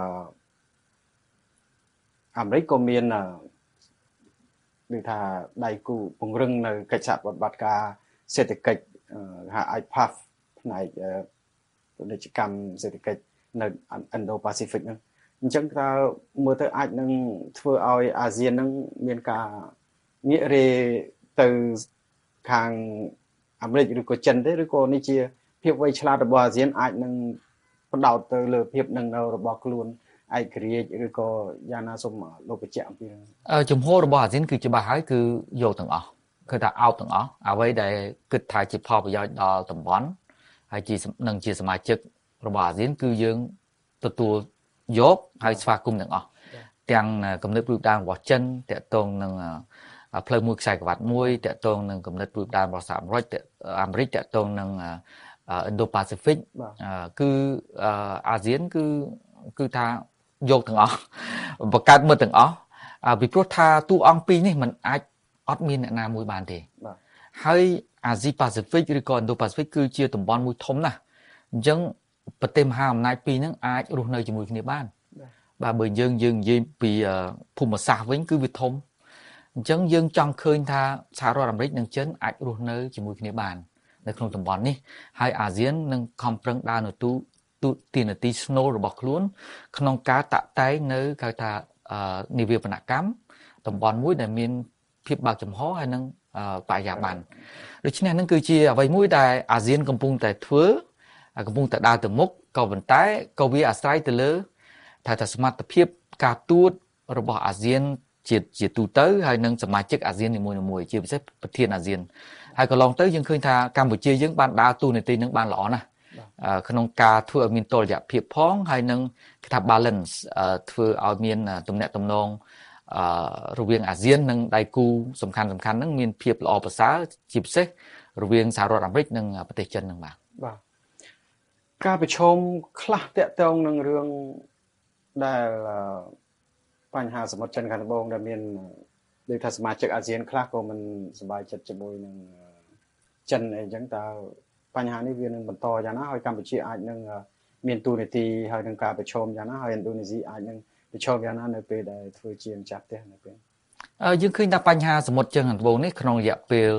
អាមេរិកក៏មានដូចថាដៃគូពង្រឹងនៅកិច្ចសហប្រតិបត្តិការសេដ្ឋកិច្ចហៅ I P A F ផ្នែកពាណិជ្ជកម្មសេដ្ឋកិច្ចនៅ Indo-Pacific ហ្នឹងអញ្ចឹងតើមើលទៅអាចនឹងធ្វើឲ្យអាស៊ានហ្នឹងមានការងាករេទៅខាងអាមេរិកឬក៏ចិនទេឬក៏នេះជាភាពវៃឆ្លាតរបស់អាស៊ានអាចនឹងបដោតទៅលើភាពនឹងនៅរបស់ខ្លួនឯករាជ្យឬក៏យ៉ាងណាសូមលោកបញ្ជាក់អំពីជំហររបស់អាស៊ានគឺច្បាស់ហើយគឺយកទាំងអស់គឺថាអោបទាំងអស់អ្វីដែលគិតថាជាផលប្រយោជន៍ដល់តំបន់ហើយជានឹងជាសមាជិករបស់អាស៊ានគឺយើងទទួលយកហើយស្វាគមន៍ទាំងអស់ទាំងគំនិតផ្ដួចផ្ដើមរបស់ចិនតាក់ទងនឹងផ្លូវមួយខ្សែក្រវ៉ាត់មួយតាក់ទងនឹងគំនិតផ្ដួចផ្ដើមរបស់សហរដ្ឋអាមេរិកអាមេរិកតាក់ទងនឹង Indo-Pacific គឺអាស៊ានគឺគឺថាយកទាំងអស់បង្កើតមិត្តទាំងអស់ពីព្រោះថាតួអង្គពីរនេះมันអាចអត់មានអ្នកណាមួយបានទេហើយអាស៊ីប៉ាស៊ីហ្វិកឬក៏ Indo-Pacific គឺជាតំបន់មួយធំណាស់អញ្ចឹងប្រទេសមហាអំណាចពីរហ្នឹងអាចរស់នៅជាមួយគ្នាបានបាទបើយើងយើងនិយាយពីភូមិសាស្ត្រវិញគឺវាធំអញ្ចឹងយើងចង់ឃើញថាសហរដ្ឋអាមេរិកនិងចិនអាចរស់នៅជាមួយគ្នាបាននៅក្នុងតំបន់នេះហើយអាស៊ាននឹងខំប្រឹងដើរនៅទូទីនាទីស្នូលរបស់ខ្លួនក្នុងការតាក់តែងនៅគេថានិវេបនកម្មតំបន់មួយដែលមានភាពបើកចំហហើយនឹងបរិយាបន្នដូច្នេះនឹងគឺជាអ្វីមួយដែលអាស៊ានកំពុងតែធ្វើកំពុងតែដើរទៅមុខក៏ប៉ុន្តែក៏វាអាស្រ័យទៅលើថាថាសមត្ថភាពការទួតរបស់អាស៊ានជាជាទូទៅហើយនឹងសមាជិកអាស៊ាននីមួយៗជាពិសេសប្រធានអាស៊ានហើយកន្លងទៅយើងឃើញថាកម្ពុជាយើងបានដើរតួនាទីនឹងបានល្អណាស់ក្នុងការធ្វើឲ្យមានតុល្យភាពផងហើយនឹងគេថា balance ធ្វើឲ្យមានទំនាក់ទំនងរវាងអាស៊ាននិងដៃគូសំខាន់សំខាន់ហ្នឹងមានភាពល្អប្រសើរជាពិសេសរវាងសហរដ្ឋអាមេរិកនិងប្រទេសចិនហ្នឹងបាទបាទការប្រឈមខ្លះតាក់ទងនឹងរឿងដែលបញ្ហាសមុទ្រចិនខាងត្បូងដែលមានដូចថាសមាជិកអាស៊ានខ្លះក៏មិនសប្បាយចិត្តជាមួយនឹងចិនអីចឹងតើបញ្ហានេះវានឹងបន្តយ៉ាងណាហើយកម្ពុជាអាចនឹងមានទូនាទីហើយនឹងការប្រឈមយ៉ាងណាហើយឥណ្ឌូនេស៊ីអាចនឹងប្រឈមយ៉ាងណានៅពេលដែលធ្វើជាម្ចាស់ផ្ទះនៅពេលយើងឃើញថាបញ្ហាសមុទ្រចិនខាងត្បូងនេះក្នុងរយៈពេល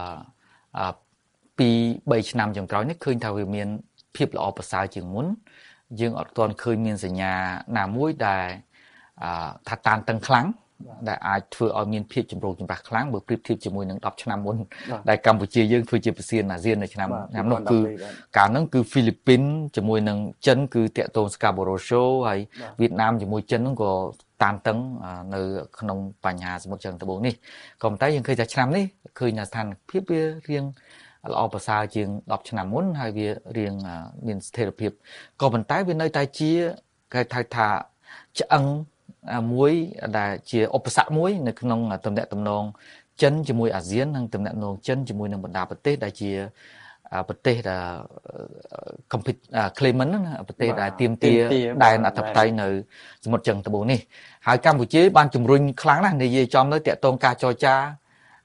ពីរបីឆ្នាំចុងក្រោយនេះឃើញថាវាមានភាពល្អប្រសើរជាងមុនយើងអត់ទាន់ឃើញមានសញ្ញាណាមួយដែលថាតានតឹងខ្លាំងដែលអាចធ្វើឲ្យមានភាពចម្រូងចម្រាសខ្លាំងបើប្រៀបធៀបជាមួយនឹងដប់ឆ្នាំមុនដែលកម្ពុជាយើងធ្វើជាប្រធានអាស៊ាននៅឆ្នាំឆ្នាំនោះគឺកាលនោះគឺហ្វីលីពីនជាមួយនឹងចិនគឺតាក់ទងស្កាបូរ៉ូ show ហើយវៀតណាមជាមួយចិននោះក៏តានតឹងនៅក្នុងបញ្ហាសមុទ្រចិនត្បូងនេះក៏ប៉ុន្តែយើងឃើញថាឆ្នាំនេះឃើញថាស្ថានភាពវារៀងល្អប្រសើរជាងដប់ឆ្នាំមុនហើយវារៀងមានស្ថិរភាពក៏ប៉ុន្តែវានៅតែជាគេហៅថាឆ្អឹងមួយដែលជាឧបសគ្គមួយនៅក្នុងទំនាក់ទំនងចិនជាមួយអាស៊ាននិងទំនាក់ទំនងចិនជាមួយនឹងបណ្ដាប្រទេសដែលជាប្រទេសដែល compete claimant ប្រទេសដែលទាមទារដែនអធិបតេយ្យនៅសមុទ្រចិនត្បូងនេះហើយកម្ពុជាបានជំរុញខ្លាំងណាស់និយាយចំទៅតាក់ទងការចរចា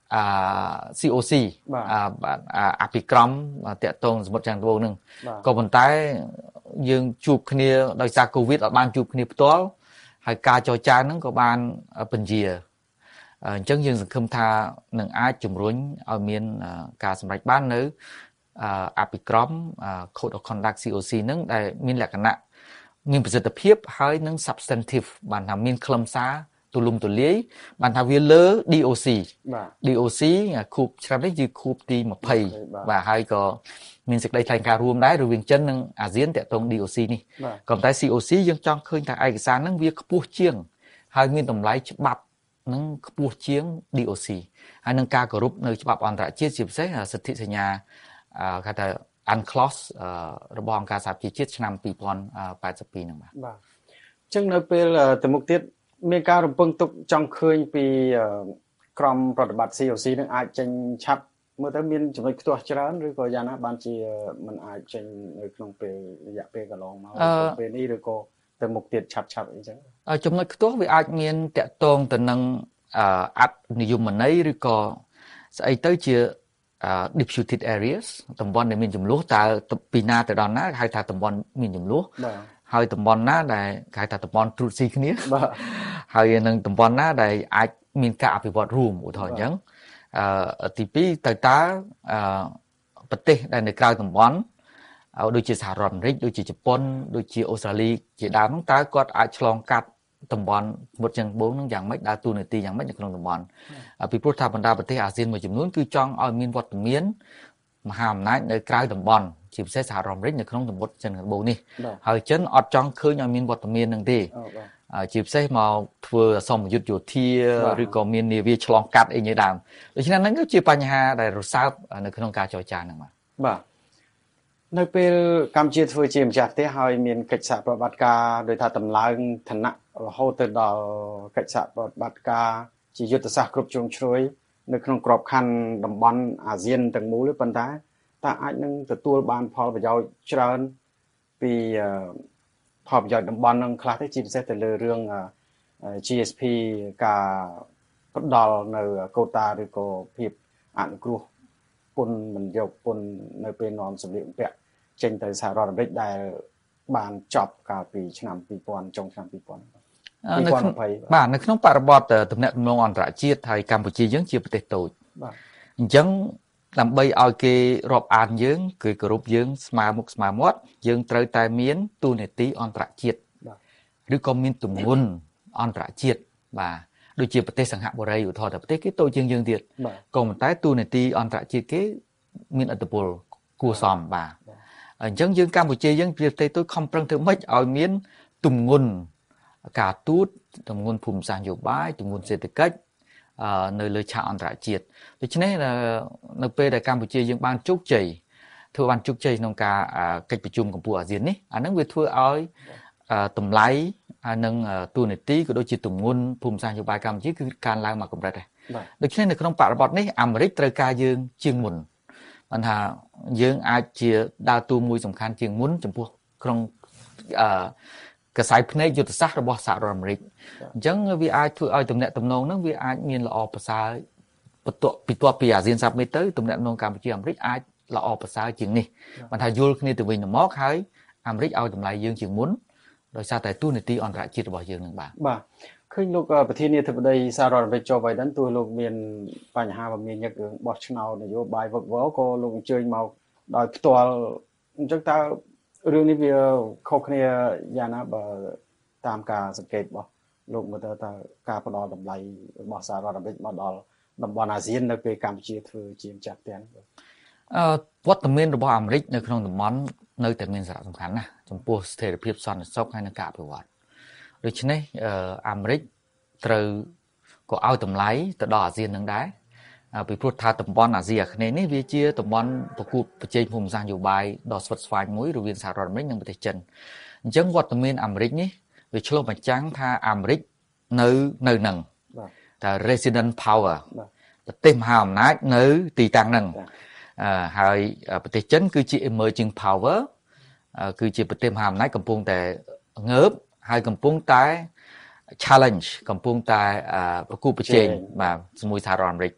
អា ซี โอ ซี បាទអភិក្រមតាក់ទងសមុទ្រចាំងត្បូងនឹងក៏ប៉ុន្តែយើងជួបគ្នាដោយសារ COVID អត់បានជួបគ្នាផ្ទាល់ហើយការចរចាហ្នឹងក៏បានពន្យាអញ្ចឹងយើងសង្ឃឹមថានឹងអាចជំរុញឲ្យមានការសម្រេចបាននៅអភិក្រម Code of Conduct ซี โอ ซี ហ្នឹងដែលមានលក្ខណៈមានប្រសិទ្ធភាពហើយនឹង substantive បានថាមានខ្លឹមសារទូលំទូលាយបានថាវាលើ ឌី អូ ซีបាទឌី អូ ซี ខូបឆ្នាំនេះគឺខូបទីยี่สิบបាទហើយក៏មានសេចក្តីថ្លែងការណ៍រួមដែររវាងចិននិងអាស៊ានតាក់ទង ឌី អូ ซี នេះក៏ប៉ុន្តែ ซี โอ ซี យើងចង់ឃើញថាឯកសារហ្នឹងវាខ្ពស់ជាងហើយមានតម្លៃច្បាប់នឹងខ្ពស់ជាង ឌី អូ ซี ហើយនឹងការគោរពនៅច្បាប់អន្តរជាតិជាពិសេសសិទ្ធិសញ្ញាគេថា UNCLOS របស់អង្គការសហប្រជាជាតិឆ្នាំtwo thousand eighty-twoហ្នឹងបាទបាទអញ្ចឹងនៅពេលទៅមុខទៀតមានការរំពឹងទុកចង់ឃើញពីក្រមប្រតិបត្តិ ซี โอ ซี នឹងអាចចេញឆាប់មើលទៅមានចំណុចខ្ទាស់ច្រើនឬក៏យ៉ាងណាបានជាมันអាចចេញនៅក្នុងពេលរយៈពេលកន្លងមកពេលនេះឬក៏ទៅមុខទៀតឆាប់ឆាប់អីចឹងចំណុចខ្ទាស់វាអាចមានតាក់ទងទៅនឹងអត្តនិយមន័យឬក៏ស្អីទៅជាdisputed areas តំបន់ដែលមានចំនួនតើពីណាទៅដល់ណាហៅថាតំបន់មានចំនួនហើយតំបន់ណាដែលគេហៅថាតំបន់ទ្រុឌស៊ីគ្នាបាទហើយនឹងតំបន់ណាដែលអាចមានការអភិវឌ្ឍរួមឧទាហរណ៍អញ្ចឹងអឺទីពីរទៅតើអឺប្រទេសដែលនៅក្រៅតំបន់ដូចជាសហរដ្ឋអាមេរិកដូចជាជប៉ុនដូចជាអូស្ត្រាលីជាដើមហ្នឹងតើគាត់អាចឆ្លងកាត់តំបន់សមុទ្រទាំងបូងហ្នឹងយ៉ាងម៉េចដើរតួនាទីយ៉ាងម៉េចនៅក្នុងតំបន់ពីព្រោះថាបណ្ដាប្រទេសអាស៊ានមួយចំនួនគឺចង់ឲ្យមានវត្តមានមហាអំណាចនៅក្រៅតំបន់ជាពិសេសសហរដ្ឋអាមេរិកនៅក្នុងសមុទ្រទាំងបូងនេះហើយចិនអត់ចង់ឃើញឲ្យមានវត្តមាននឹងទេជាពិសេសមកធ្វើសម្ពយុទ្ធយោធាឬក៏មាននាវាឆ្លងកាត់អីជាដើមដូច្នេះហ្នឹងគឺជាបញ្ហាដែលរសើបនៅក្នុងការចរចាហ្នឹងបាទបាទនៅពេលកម្ពុជាធ្វើជាម្ចាស់ផ្ទះហើយមានកិច្ចសហប្រតិបត្តិការដោយថាតម្លើងឋានៈរហូតទៅដល់កិច្ចសហប្រតិបត្តិការជាយុទ្ធសាស្ត្រគ្រប់ជ្រុងជ្រោយនៅក្នុងក្របខ័ណ្ឌតំបន់អាស៊ានទាំងមូលប៉ុន្តែតើអាចនឹងទទួលបានផលប្រយោជន៍ច្រើនពីផលប្រយោជន៍តំបន់នឹងខ្លះទេជាពិសេសទៅលើរឿង จี เอส พี ការផ្ដល់នៅកូតាឬក៏ភាពអនុគ្រោះពន្ធមិនយកពន្ធនៅពេលនាំសម្ភារបំពាក់ចេញទៅសហរដ្ឋអាមេរិកដែលបានចប់កាលពីឆ្នាំtwo thousandចុងឆ្នាំtwo thousand នៅក្នុងបាទនៅក្នុងបរិបទទំនាក់ទំនងអន្តរជាតិហើយកម្ពុជាយើងជាប្រទេសតូចបាទអញ្ចឹងដើម្បីឲ្យគេរាប់អានយើងគឺគោរពយើងស្មើមុខស្មើមាត់យើងត្រូវតែមានទូនាទីអន្តរជាតិឬក៏មានទម្ងន់អន្តរជាតិបាទដូចជាប្រទេសសង្ហបុរីឧទាហរណ៍តែប្រទេសគេតូចជាងយើងទៀតក៏ប៉ុន្តែទូនាទីអន្តរជាតិគេមានឥទ្ធិពលគួរសមបាទអញ្ចឹងយើងកម្ពុជាយើងប្រទេសតូចខំប្រឹងធ្វើម៉េចឲ្យមានទម្ងន់ការទូតទម្ងន់ភូមិសាស្ត្រនយោបាយទម្ងន់សេដ្ឋកិច្ចនៅលើឆាកអន្តរជាតិដូច្នេះនៅពេលដែលកម្ពុជាយើងបានជោគជ័យធ្វើបានជោគជ័យក្នុងការកិច្ចប្រជុំកម្ពុជាអាស៊ាននេះអានឹងវាធ្វើឲ្យតម្លៃនិងទូនាទីក៏ដូចជាទម្ងន់ភូមិសាស្ត្រនយោបាយកម្ពុជាគឺកើនឡើងមកកម្រិតដែរដូច្នេះនៅក្នុងបរិបទនេះអាមេរិកត្រូវការយើងជាងមុនបានថាយើងអាចជាដើរតួមួយសំខាន់ជាងមុនចំពោះក្នុងអឺកសែភ្នែកយុទ្ធសាស្ត្ររបស់សហរដ្ឋអាមេរិកអញ្ចឹងវាអាចធ្វើឲ្យទំនាក់ទំនងហ្នឹងវាអាចមានល្អប្រសើរបន្ទាប់ពីទាប់ពីអាស៊ានសាប់មេទៅទំនាក់ទំនងកម្ពុជាអាមេរិកអាចល្អប្រសើរជាងនេះបានថាយល់គ្នាទៅវិញទៅមកហើយអាមេរិកឲ្យតម្លៃយើងជាងមុនដោយសារតែទូនាទីអន្តរជាតិរបស់យើងនឹងបាទបាទឃើញលោកប្រធានាធិបតីសហរដ្ឋអាមេរិកโจ Biden ទោះលោកមានបញ្ហាបំមានញឹករឿងបោះឆ្នោតនយោបាយវឹកវរក៏លោកអញ្ជើញមកដោយផ្ទាល់អញ្ចឹងតើរឿងនេះវាខុសគ្នាយ៉ាងណាបើតាមការសង្កេតរបស់លោកមើលទៅតើការផ្ដល់តម្លៃរបស់សហរដ្ឋអាមេរិកមកដល់តំបន់អាស៊ាននៅពេលកម្ពុជាធ្វើជាម្ចាស់ផ្ទះអឺវត្តមានរបស់អាមេរិកនៅក្នុងតំបន់នៅតែមានសារៈសំខាន់ណាស់ចំពោះស្ថិរភាពសន្តិសុខហើយនិងការអភិវឌ្ឍដូច្នេះអាមេរិកត្រូវក៏ឲ្យតម្លៃទៅដល់អាស៊ាននឹងដែរពីព្រោះថាតំបន់អាស៊ីអាគ្នេយ៍នេះវាជាតំបន់ប្រកួតប្រជែងភូមិសាស្ត្រនយោបាយដ៏ស្វិតស្វាញមួយរវាងសហរដ្ឋអាមេរិកនិងប្រទេសចិនអញ្ចឹងវត្តមានអាមេរិកនេះវាឆ្លុះបញ្ចាំងថាអាមេរិកនៅនៅនឹងតែ resident power ប្រទេសមហាអំណាចនៅទីតាំងហ្នឹងហើយប្រទេសចិនគឺជា emerging power គឺជាប្រទេសមហាអំណាចកំពុងតែងើបហើយកំពុងតែ challenge កំពុងតែប្រកួតប្រជែងបាទជាមួយសហរដ្ឋអាមេរិក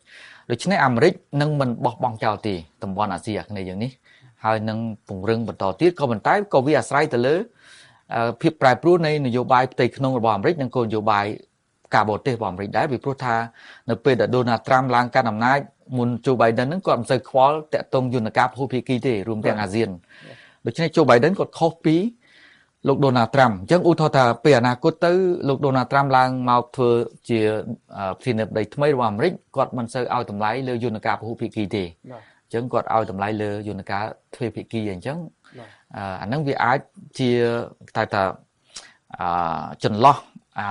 ដូច្នេះអាមេរិកនឹងមិនបោះបង់ចោលទេតំបន់អាស៊ីអាគ្នេយ៍យ៉ាងនេះហើយនឹងពង្រឹងបន្តទៀតក៏ប៉ុន្តែក៏វាអាស្រ័យទៅលើភាពប្រែប្រួលនៃនយោបាយផ្ទៃក្នុងរបស់អាមេរិកនិងគោលនយោបាយការបរទេសរបស់អាមេរិកដែរពីព្រោះថានៅពេលដែល Donald Trump ឡើងកាន់អំណាចមុន Joe Biden ហ្នឹងគាត់មិនសូវខ្វល់តាក់ទងយន្តការពហុភាគីទេរួមទាំងអាស៊ានដូច្នេះ Joe Biden គាត់ខុសពីលោក Donald Trump អញ្ចឹងឧទាហរណ៍ថាពេលអនាគតទៅលោក Donald Trump ឡើងមកធ្វើជាប្រធានាធិបតីថ្មីរបស់អាមេរិកគាត់មិនសូវឲ្យតម្លៃលើយន្តការពហុភាគីទេអញ្ចឹងគាត់ឲ្យតម្លៃលើយន្តការទ្វេភាគីអញ្ចឹងអាហ្នឹងវាអាចជាតែថាចន្លោះអា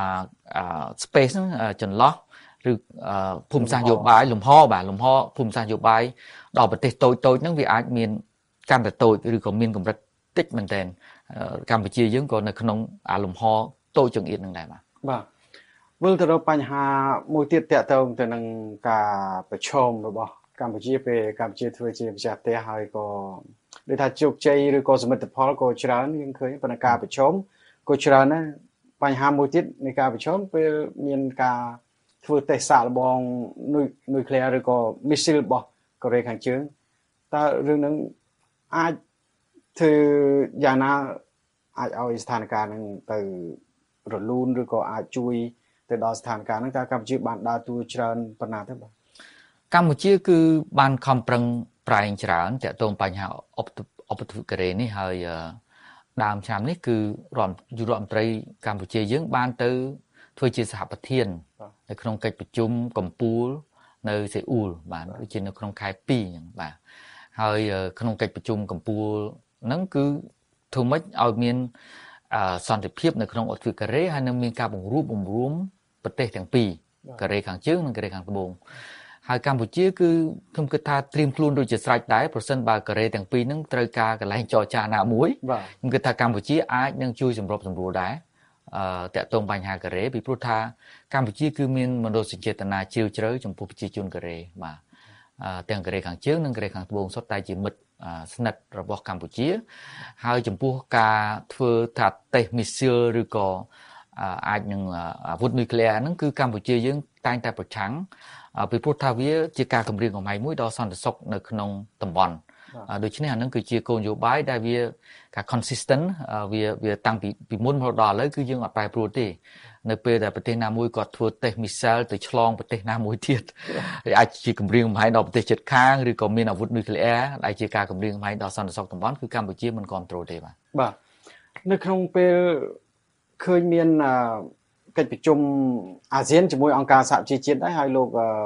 space ហ្នឹងចន្លោះឬភូមិសាស្ត្រនយោបាយលំហបាទលំហភូមិសាស្ត្រនយោបាយដល់ប្រទេសតូចតូចហ្នឹងវាអាចមានកាន់តែតូចឬក៏មានកម្រិតតិចមែនទែនកម្ពុជាយើងក៏នៅក្នុងអាលំហតូចចង្អៀតនឹងដែរបាទបាទវិលទៅរកបញ្ហាមួយទៀតតាក់ទងទៅនឹងការប្រឈមរបស់កម្ពុជាពេលកម្ពុជាធ្វើជាម្ចាស់ផ្ទះហើយក៏ដូចថាជោគជ័យឬក៏សមិទ្ធផលក៏ច្រើនយើងឃើញប៉ុន្តែការប្រឈមក៏ច្រើនដែរបញ្ហាមួយទៀតនៃការប្រឈមពេលមានការធ្វើតេស្តសាកល្បងនុយក្លេអ៊ែរឬក៏មីស៊ីលរបស់កូរ៉េខាងជើងតើរឿងហ្នឹងអាចធ្វើយ៉ាងណាអាចឲ្យស្ថានភាពហ្នឹងទៅរលូនឬក៏អាចជួយទៅដល់ស្ថានភាពហ្នឹងតើកម្ពុជាបានដើរតួច្រើនប៉ុណ្ណាទៅបាទកម្ពុជាគឺបានខំប្រឹងប្រែងច្រើនតាក់ទងបញ្ហាអបទិកេរនេះហើយដើមឆ្នាំនេះគឺរដ្ឋយុរដ្ឋមន្ត្រីកម្ពុជាយើងបានទៅធ្វើជាសហប្រធាននៅក្នុងកិច្ចប្រជុំកំពូលនៅសេអ៊ូលបាទដូចជានៅក្នុងខែពីរអញ្ចឹងបាទហើយក្នុងកិច្ចប្រជុំកំពូលហ្នឹងគឺធ្វើម៉េចឲ្យមានសន្តិភាពនៅក្នុងអធិកេរ៉េហើយនឹងមានការបង្រួបបង្រួមប្រទេសទាំងពីរកូរ៉េខាងជើងនិងកូរ៉េខាងត្បូងហើយកម្ពុជាគឺខ្ញុំគិតថាត្រៀមខ្លួនដូចជាស្រេចដែរប្រសិនបើកូរ៉េទាំងពីរហ្នឹងត្រូវការកន្លែងចរចាណាមួយខ្ញុំគិតថាកម្ពុជាអាចនឹងជួយសម្របសម្រួលដែរអឺតាក់ទងបញ្ហាកូរ៉េពីព្រោះថាកម្ពុជាគឺមានមនោសញ្ចេតនាជ្រាលជ្រៅចំពោះប្រជាជនកូរ៉េបាទទាំងកូរ៉េខាងជើងនិងកូរ៉េខាងត្បូងសុទ្ធតែជាមិត្តស្និទ្ធរបស់កម្ពុជាហើយចំពោះការធ្វើថាតេស្តមីស៊ីលឬក៏អាចនឹងអាវុធនុយក្លេអ៊ែរហ្នឹងគឺកម្ពុជាយើងតែងតែប្រឆាំងពីព្រោះថាវាជាការគម្រាមកំហែងមួយដល់សន្តិសុខនៅក្នុងតំបន់ដូច្នេះអានឹងគឺជាគោលនយោបាយដែលវាការ consistent វាវាតាំងពីពីមុនមកដល់ឥឡូវគឺយើងអត់ប្រែប្រួលទេនៅពេលដែលប្រទេសណាមួយគាត់ធ្វើតេស្តមីសាល់ទៅឆ្លងប្រទេសណាមួយទៀតអាចជាគម្រាមកំហែងដល់ប្រទេសជិតខាងឬក៏មានអាវុធនុយក្លេអ៊ែរដែលជាការគម្រាមកំហែងដល់សន្តិសុខតំបន់គឺកម្ពុជាមិនគ្រប់គ្រងទេបាទបាទនៅក្នុងពេលឃើញមានកិច្ចប្រជុំអាស៊ានជាមួយអង្គការសហប្រជាជាតិដែរហើយលោក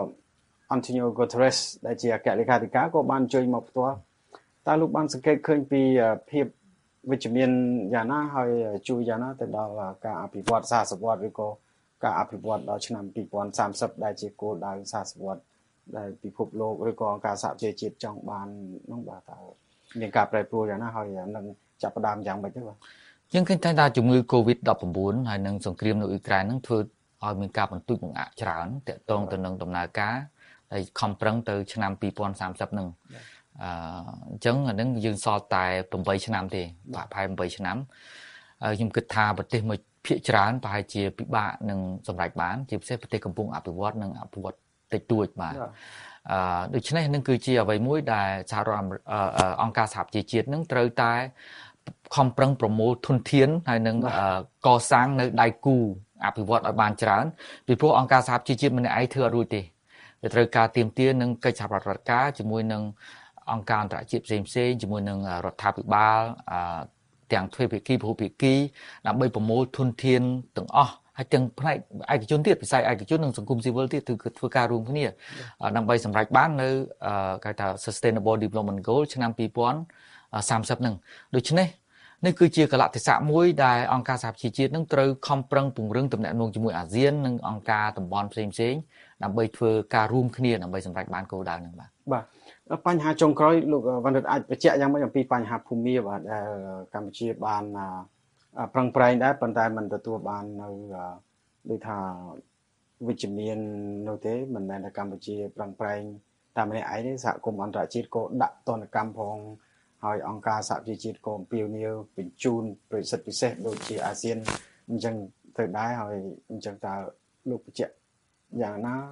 Antonio Guterres ដែលជាអគ្គលេខាធិការក៏បានអញ្ជើញមកផ្ទាល់តើលោកបានសង្កេតឃើញពីភាពវិជ្ជមានយ៉ាងណាហើយជួយយ៉ាងណាទៅដល់ការអភិវឌ្ឍសារសវត្តឬក៏ការអភិវឌ្ឍដល់ឆ្នាំពីរពាន់សាមសិបដែលជាគោលដៅសារសវត្តដែលពិភពលោកឬក៏អង្គការសហប្រជាជាតិចង់បាននោះបាទតើមានការប្រែប្រួលយ៉ាងណាហើយនឹងចាប់ផ្ដើមយ៉ាងម៉េចទៅបាទយើងឃើញថាជំងឺ កូវីដ ដប់ប្រាំបួន ហើយនឹងសង្គ្រាមនៅអ៊ុយក្រែនហ្នឹងធ្វើឲ្យមានការបន្ទុចបង្អាក់ច្រើនតាក់ទងទៅនឹងដំណើរការហើយខំប្រឹងទៅឆ្នាំពីរពាន់សាមសិបហ្នឹងអញ្ចឹងអានឹងយើងសល់តែប្រាំបីឆ្នាំទេប្រហែលប្រាំបីឆ្នាំខ្ញុំគិតថាប្រទេសមួយភាគច្រើនប្រហែលជាពិបាកនឹងសម្រេចបានជាពិសេសប្រទេសកំពុងអភិវឌ្ឍនិងអភិវឌ្ឍតិចតួចបាទអឺដូច្នេះនឹងគឺជាអ្វីមួយដែលសហរដ្ឋអង្គការសហប្រជាជាតិនឹងត្រូវតែខំប្រឹងប្រមូលធនធានហើយនឹងកសាងនៅដៃគូអភិវឌ្ឍឲ្យបានច្រើនពីព្រោះអង្គការសហប្រជាជាតិម្នាក់ឯងធ្វើអត់រួចទេវាត្រូវការទាមទារនឹងកិច្ចសហប្រតិការជាមួយនឹងអង្គការអន្តរជាតិផ្សេងផ្សេងជាមួយនឹងរដ្ឋាភិបាលទាំងទ្វេភាគីពហុភាគីដើម្បីប្រមូលធនធានទាំងអស់ហើយទាំងផ្នែកឯកជនទៀតវិស័យឯកជននិងសង្គមស៊ីវិលទៀតគឺធ្វើការរួមគ្នាដើម្បីសម្រេចបាននៅគេថា Sustainable Development Goal ឆ្នាំពីរពាន់សាមសិបហ្នឹងដូច្នេះនេះគឺជាកលៈទេសៈមួយដែលអង្គការសហប្រជាជាតិនឹងត្រូវខំប្រឹងពង្រឹងទំនាក់ទំនងជាមួយអាស៊ាននិងអង្គការតំបន់ផ្សេងផ្សេងដើម្បីធ្វើការរួមគ្នាដើម្បីសម្រេចបានគោលដៅហ្នឹងបាទបាទបញ្ហាចុងក្រោយលោកវណ្ណរិទ្ធអាចបញ្ជាក់យ៉ាងម៉េចអំពីបញ្ហាភូមិបាទដែលកម្ពុជាបានប្រឹងប្រែងដែរប៉ុន្តែមិនទទួលបាននៅដូចថាវិជ្ជមាននោះទេមិនមែនតែកម្ពុជាប្រឹងប្រែងតែម្នាក់ឯងទេសហគមន៍អន្តរជាតិក៏ដាក់ទណ្ឌកម្មផងហើយអង្គការសហប្រជាជាតិក៏អំពាវនាវបញ្ជូនប្រសិទ្ធពិសេសដូចជាអាស៊ានអញ្ចឹងទៅដែរហើយអញ្ចឹងតើលោកបញ្ជាក់យ៉ាងណា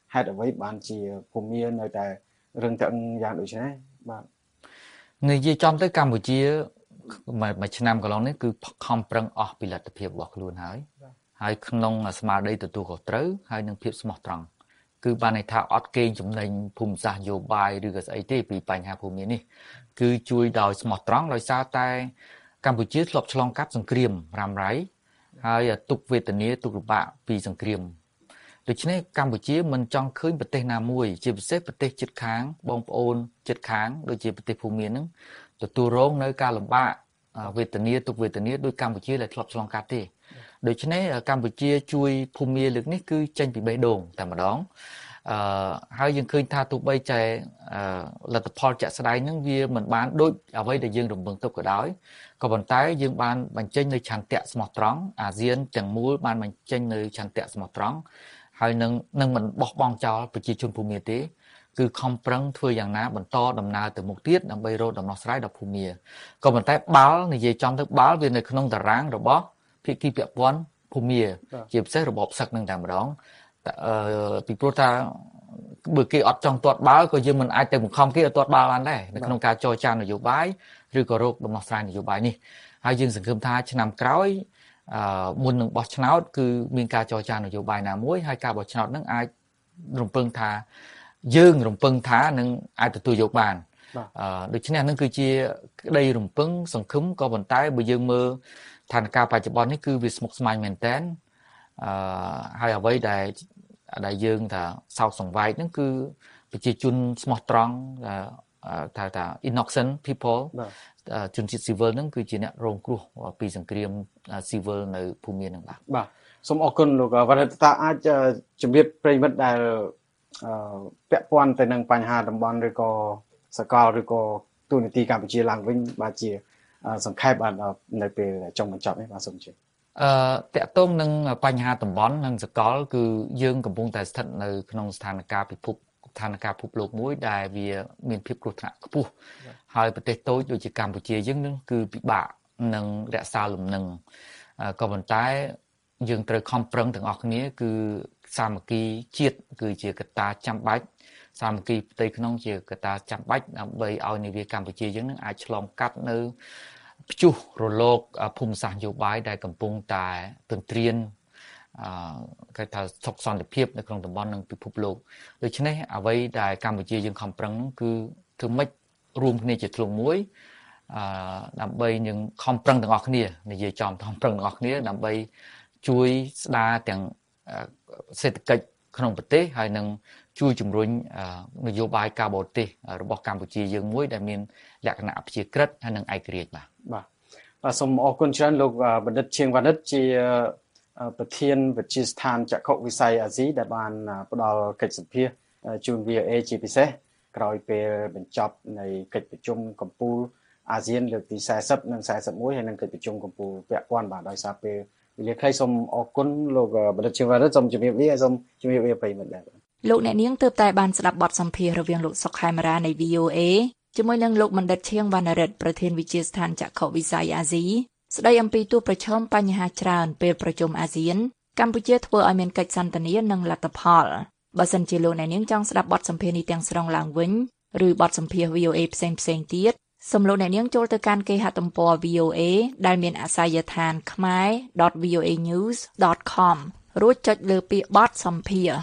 ហេតុអ្វីបានជាភូមានៅតែរឹងតាំងយ៉ាងដូចនេះបាទនិយាយចំទៅកម្ពុជាមួយឆ្នាំកន្លងនេះគឺខំប្រឹងអស់ពីលទ្ធភាពរបស់ខ្លួនហើយហើយក្នុងស្មារតីទទួលខុសត្រូវហើយនឹងភាពស្មោះត្រង់គឺបានន័យថាអត់កេងចំណេញភូមិសាស្ត្រនយោបាយឬក៏ស្អីទេពីបញ្ហាភូមិនេះគឺជួយដោយស្មោះត្រង់ដោយសារតែកម្ពុជាធ្លាប់ឆ្លងកាត់សង្គ្រាមរ៉ាំរ៉ៃហើយទុកវេទនាទុកលំបាកពីសង្គ្រាមដូច្នេះកម្ពុជាមិនចង់ឃើញប្រទេសណាមួយជាពិសេសប្រទេសជិតខាងបងប្អូនជិតខាងដូចជាប្រទេសភូមាហ្នឹងទទួលរងនៅការលំបាកវេទនាទុកវេទនាដោយកម្ពុជាដែលធ្លាប់ឆ្លងកាត់ទេដូច្នេះកម្ពុជាជួយភូមាលើកនេះគឺចេញពីបេះដូងតែម្ដងអឺហើយយើងឃើញថាទោះបីតែលទ្ធផលជាក់ស្ដែងហ្នឹងវាមិនបានដូចអ្វីដែលយើងរំពឹងទុកក៏ដោយក៏ប៉ុន្តែយើងបានបញ្ចេញនៅឆន្ទៈស្មោះត្រង់អាស៊ានទាំងមូលបានបញ្ចេញនៅឆន្ទៈស្មោះត្រង់ហើយនឹងនឹងមិនបោះបង់ចោលប្រជាជនភូមាទេគឺខំប្រឹងធ្វើយ៉ាងណាបន្តដំណើរទៅមុខទៀតដើម្បីរកដំណោះស្រាយដល់ភូមាក៏ប៉ុន្តែបាល់និយាយចំទៅបាល់វានៅក្នុងតារាងរបស់ភាគីពាក់ព័ន្ធភូមាជាពិសេសរបបសឹកនឹងតែម្ដងអឺពីព្រោះថាបើគេអត់ចង់ទាត់បាល់ក៏យើងមិនអាចទៅបង្ខំគេឲ្យទាត់បាល់បានដែរនៅក្នុងការចរចានយោបាយឬក៏រកដំណោះស្រាយនយោបាយនេះហើយយើងសង្ឃឹមថាឆ្នាំក្រោយអឺមុននឹងបោះឆ្នោតគឺមានការចរចានយោបាយណាមួយហើយការបោះឆ្នោតនឹងអាចរំពឹងថាយើងរំពឹងថានឹងអាចទទួលយកបានអឺដូច្នេះនឹងគឺជាក្តីរំពឹងសង្ឃឹមក៏ប៉ុន្តែបើយើងមើលស្ថានភាពបច្ចុប្បន្ននេះគឺវាស្មុគស្មាញមែនតើអឺហើយអ្វីដែលដែលយើងថាសោកសង្វែកហ្នឹងគឺប្រជាជនស្មោះត្រង់ថាថា innocent people ជនជាតិស៊ីវិលហ្នឹងគឺជាអ្នករងគ្រោះពីសង្គ្រាមស៊ីវិលនៅភូមិហ្នឹងបាទបាទសូមអរគុណលោកវណ្ណតាអាចជម្រាបប្រិយមិត្តដែលពាក់ព័ន្ធទៅនឹងបញ្ហាតំបន់ឬក៏សកលឬក៏ទូនីតិកម្ពុជាឡើងវិញបាទជាសង្ខេបបាទនៅពេលចុងបញ្ចប់នេះបាទសូមជម្រាបអឺតកតងនឹងបញ្ហាតំបន់និងសកលគឺយើងកំពុងតែស្ថិតនៅក្នុងស្ថានភាពពិភពស្ថានភាពពិភពលោកមួយដែលវាមានភាពគ្រោះថ្នាក់ខ្ពស់ហើយប្រទេសតូចដូចជាកម្ពុជាយើងនឹងគឺពិបាកនឹងរក្សាលំនឹងក៏ប៉ុន្តែយើងត្រូវខំប្រឹងទាំងអស់គ្នាគឺសាមគ្គីជាតិគឺជាកត្តាចាំបាច់សាមគ្គីផ្ទៃក្នុងជាកត្តាចាំបាច់ដើម្បីឲ្យនាវាកម្ពុជាយើងនឹងអាចឆ្លងកាត់នៅព្យុះរលកភូមិសាស្ត្រនយោបាយដែលកំពុងតែទន្ទ្រានអឺគេថាសុខសន្តិភាពនៅក្នុងតំបន់និងពិភពលោកដូច្នេះអ្វីដែលកម្ពុជាយើងខំប្រឹងគឺធ្វើម៉េចរួមគ្នាជាធ្លុងមួយអឺដើម្បីនឹងខំប្រឹងទាំងអស់គ្នានិយាយចំខំប្រឹងទាំងអស់គ្នាដើម្បីជួយស្ដារទាំងសេដ្ឋកិច្ចក្នុងប្រទេសហើយនឹងជួយជំរុញនយោបាយការបរទេសរបស់កម្ពុជាយើងមួយដែលមានលក្ខណៈព្យាក្រឹតហើយនិងឯករាជ្យបាទបាទបាទសូមអរគុណច្រើនលោកបណ្ឌិតឈៀងវណ្ណិតជាប្រធានវិទ្យាស្ថានចក្ខុវិស័យអាស៊ីដែលបានផ្ដល់កិច្ចសម្ភាសជូន វី អូ អេ ជាពិសេសក្រោយពេលបញ្ចប់នៃកិច្ចប្រជុំកំពូលអាស៊ានលើកទីសែសិបនិងសែសិបមួយហើយនិងកិច្ចប្រជុំកំពូលពាក់ព័ន្ធបាទដោយសារពេលវេលាខ្លីសូមអរគុណលោកបណ្ឌិតឈៀងវណ្ណិតសូមជម្រាបលាហើយសូមជម្រាបលាប្រិយមិត្តដែរលោកអ្នកនាងទើបតែបានស្ដាប់បទសម្ភាសន៍រវាងលោកសុកខេមរានៃ វី អូ អេ ជាមួយនឹងលោកបណ្ឌិតឈៀងវណ្ណរិទ្ធប្រធានវិទ្យាស្ថានចក្ខុវិស័យអាស៊ីស្ដីអំពីទូប្រឈមបញ្ហាច្រើនពេលប្រជុំអាស៊ានកម្ពុជាធ្វើឲ្យមានកិច្ចសន្ទនានិងលទ្ធផលបើសិនជាលោកអ្នកនាងចង់ស្ដាប់បទសម្ភាសន៍នេះទាំងស្រុងឡើងវិញឬបទសម្ភាសន៍ វី អូ អេ ផ្សេងផ្សេងទៀតសូមលោកអ្នកនាងចូលទៅកាន់គេហទំព័រ វី អូ អេ ដែលមានអាសយដ្ឋាន ខមែរ ដត វី អូ អេ ញូស ដត ខម រួចចុចលើពាក្យបទសម្ភាសន៍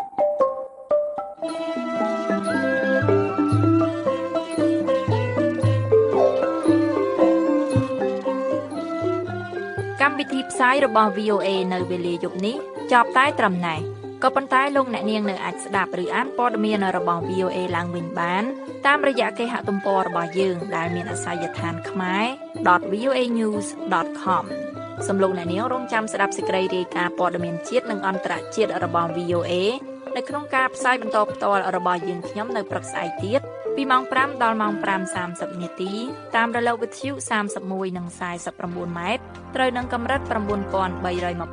កម្មវិធីផ្សាយរបស់ វី អូ អេ នៅវេលាយប់នេះចប់តែត្រឹមណេះក៏ប៉ុន្តែលោកអ្នកនាងនៅអាចស្ដាប់ឬអានព័ត៌មានរបស់ វី អូ អេ ឡើងវិញបានតាមរយៈគេហទំព័ររបស់យើងដែលមានអាសយដ្ឋាន ខមែរ ដត វី អូ អេ ញូស ដត ខម សូមលោកអ្នកនាងរងចាំស្ដាប់សេចក្តីរាយការណ៍ព័ត៌មានជាតិនិងអន្តរជាតិរបស់ វី អូ អេ នៅក្នុងការផ្សាយបន្តផ្ទាល់របស់យើងខ្ញុំនៅព្រឹកស្អែកទៀតពីម៉ោងប្រាំដល់ម៉ោងប្រាំសាមសិបនាទីតាមរលកវិទ្យុសាមសិបមួយនិងខ្សែសិប៩ម៉ែត្រត្រូវនឹងកម្រិត៩,៣២០ ៥,៩១៥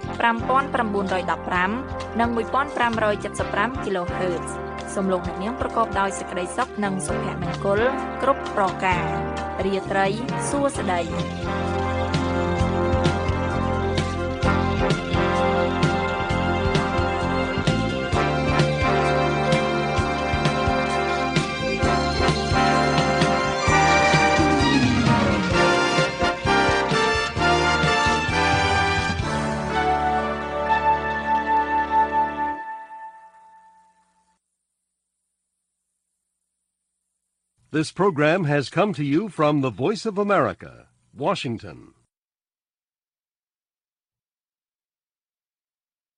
និងមួយពាន់ប្រាំរយเจ็ดสิบห้า kHz សូមលោកអ្នកនាងប្រកបដោយសេចក្តីសុខនិងសុភមង្គលគ្រប់ប្រការរាត្រីសួស្តី This program has come to you from the Voice of America, Washington.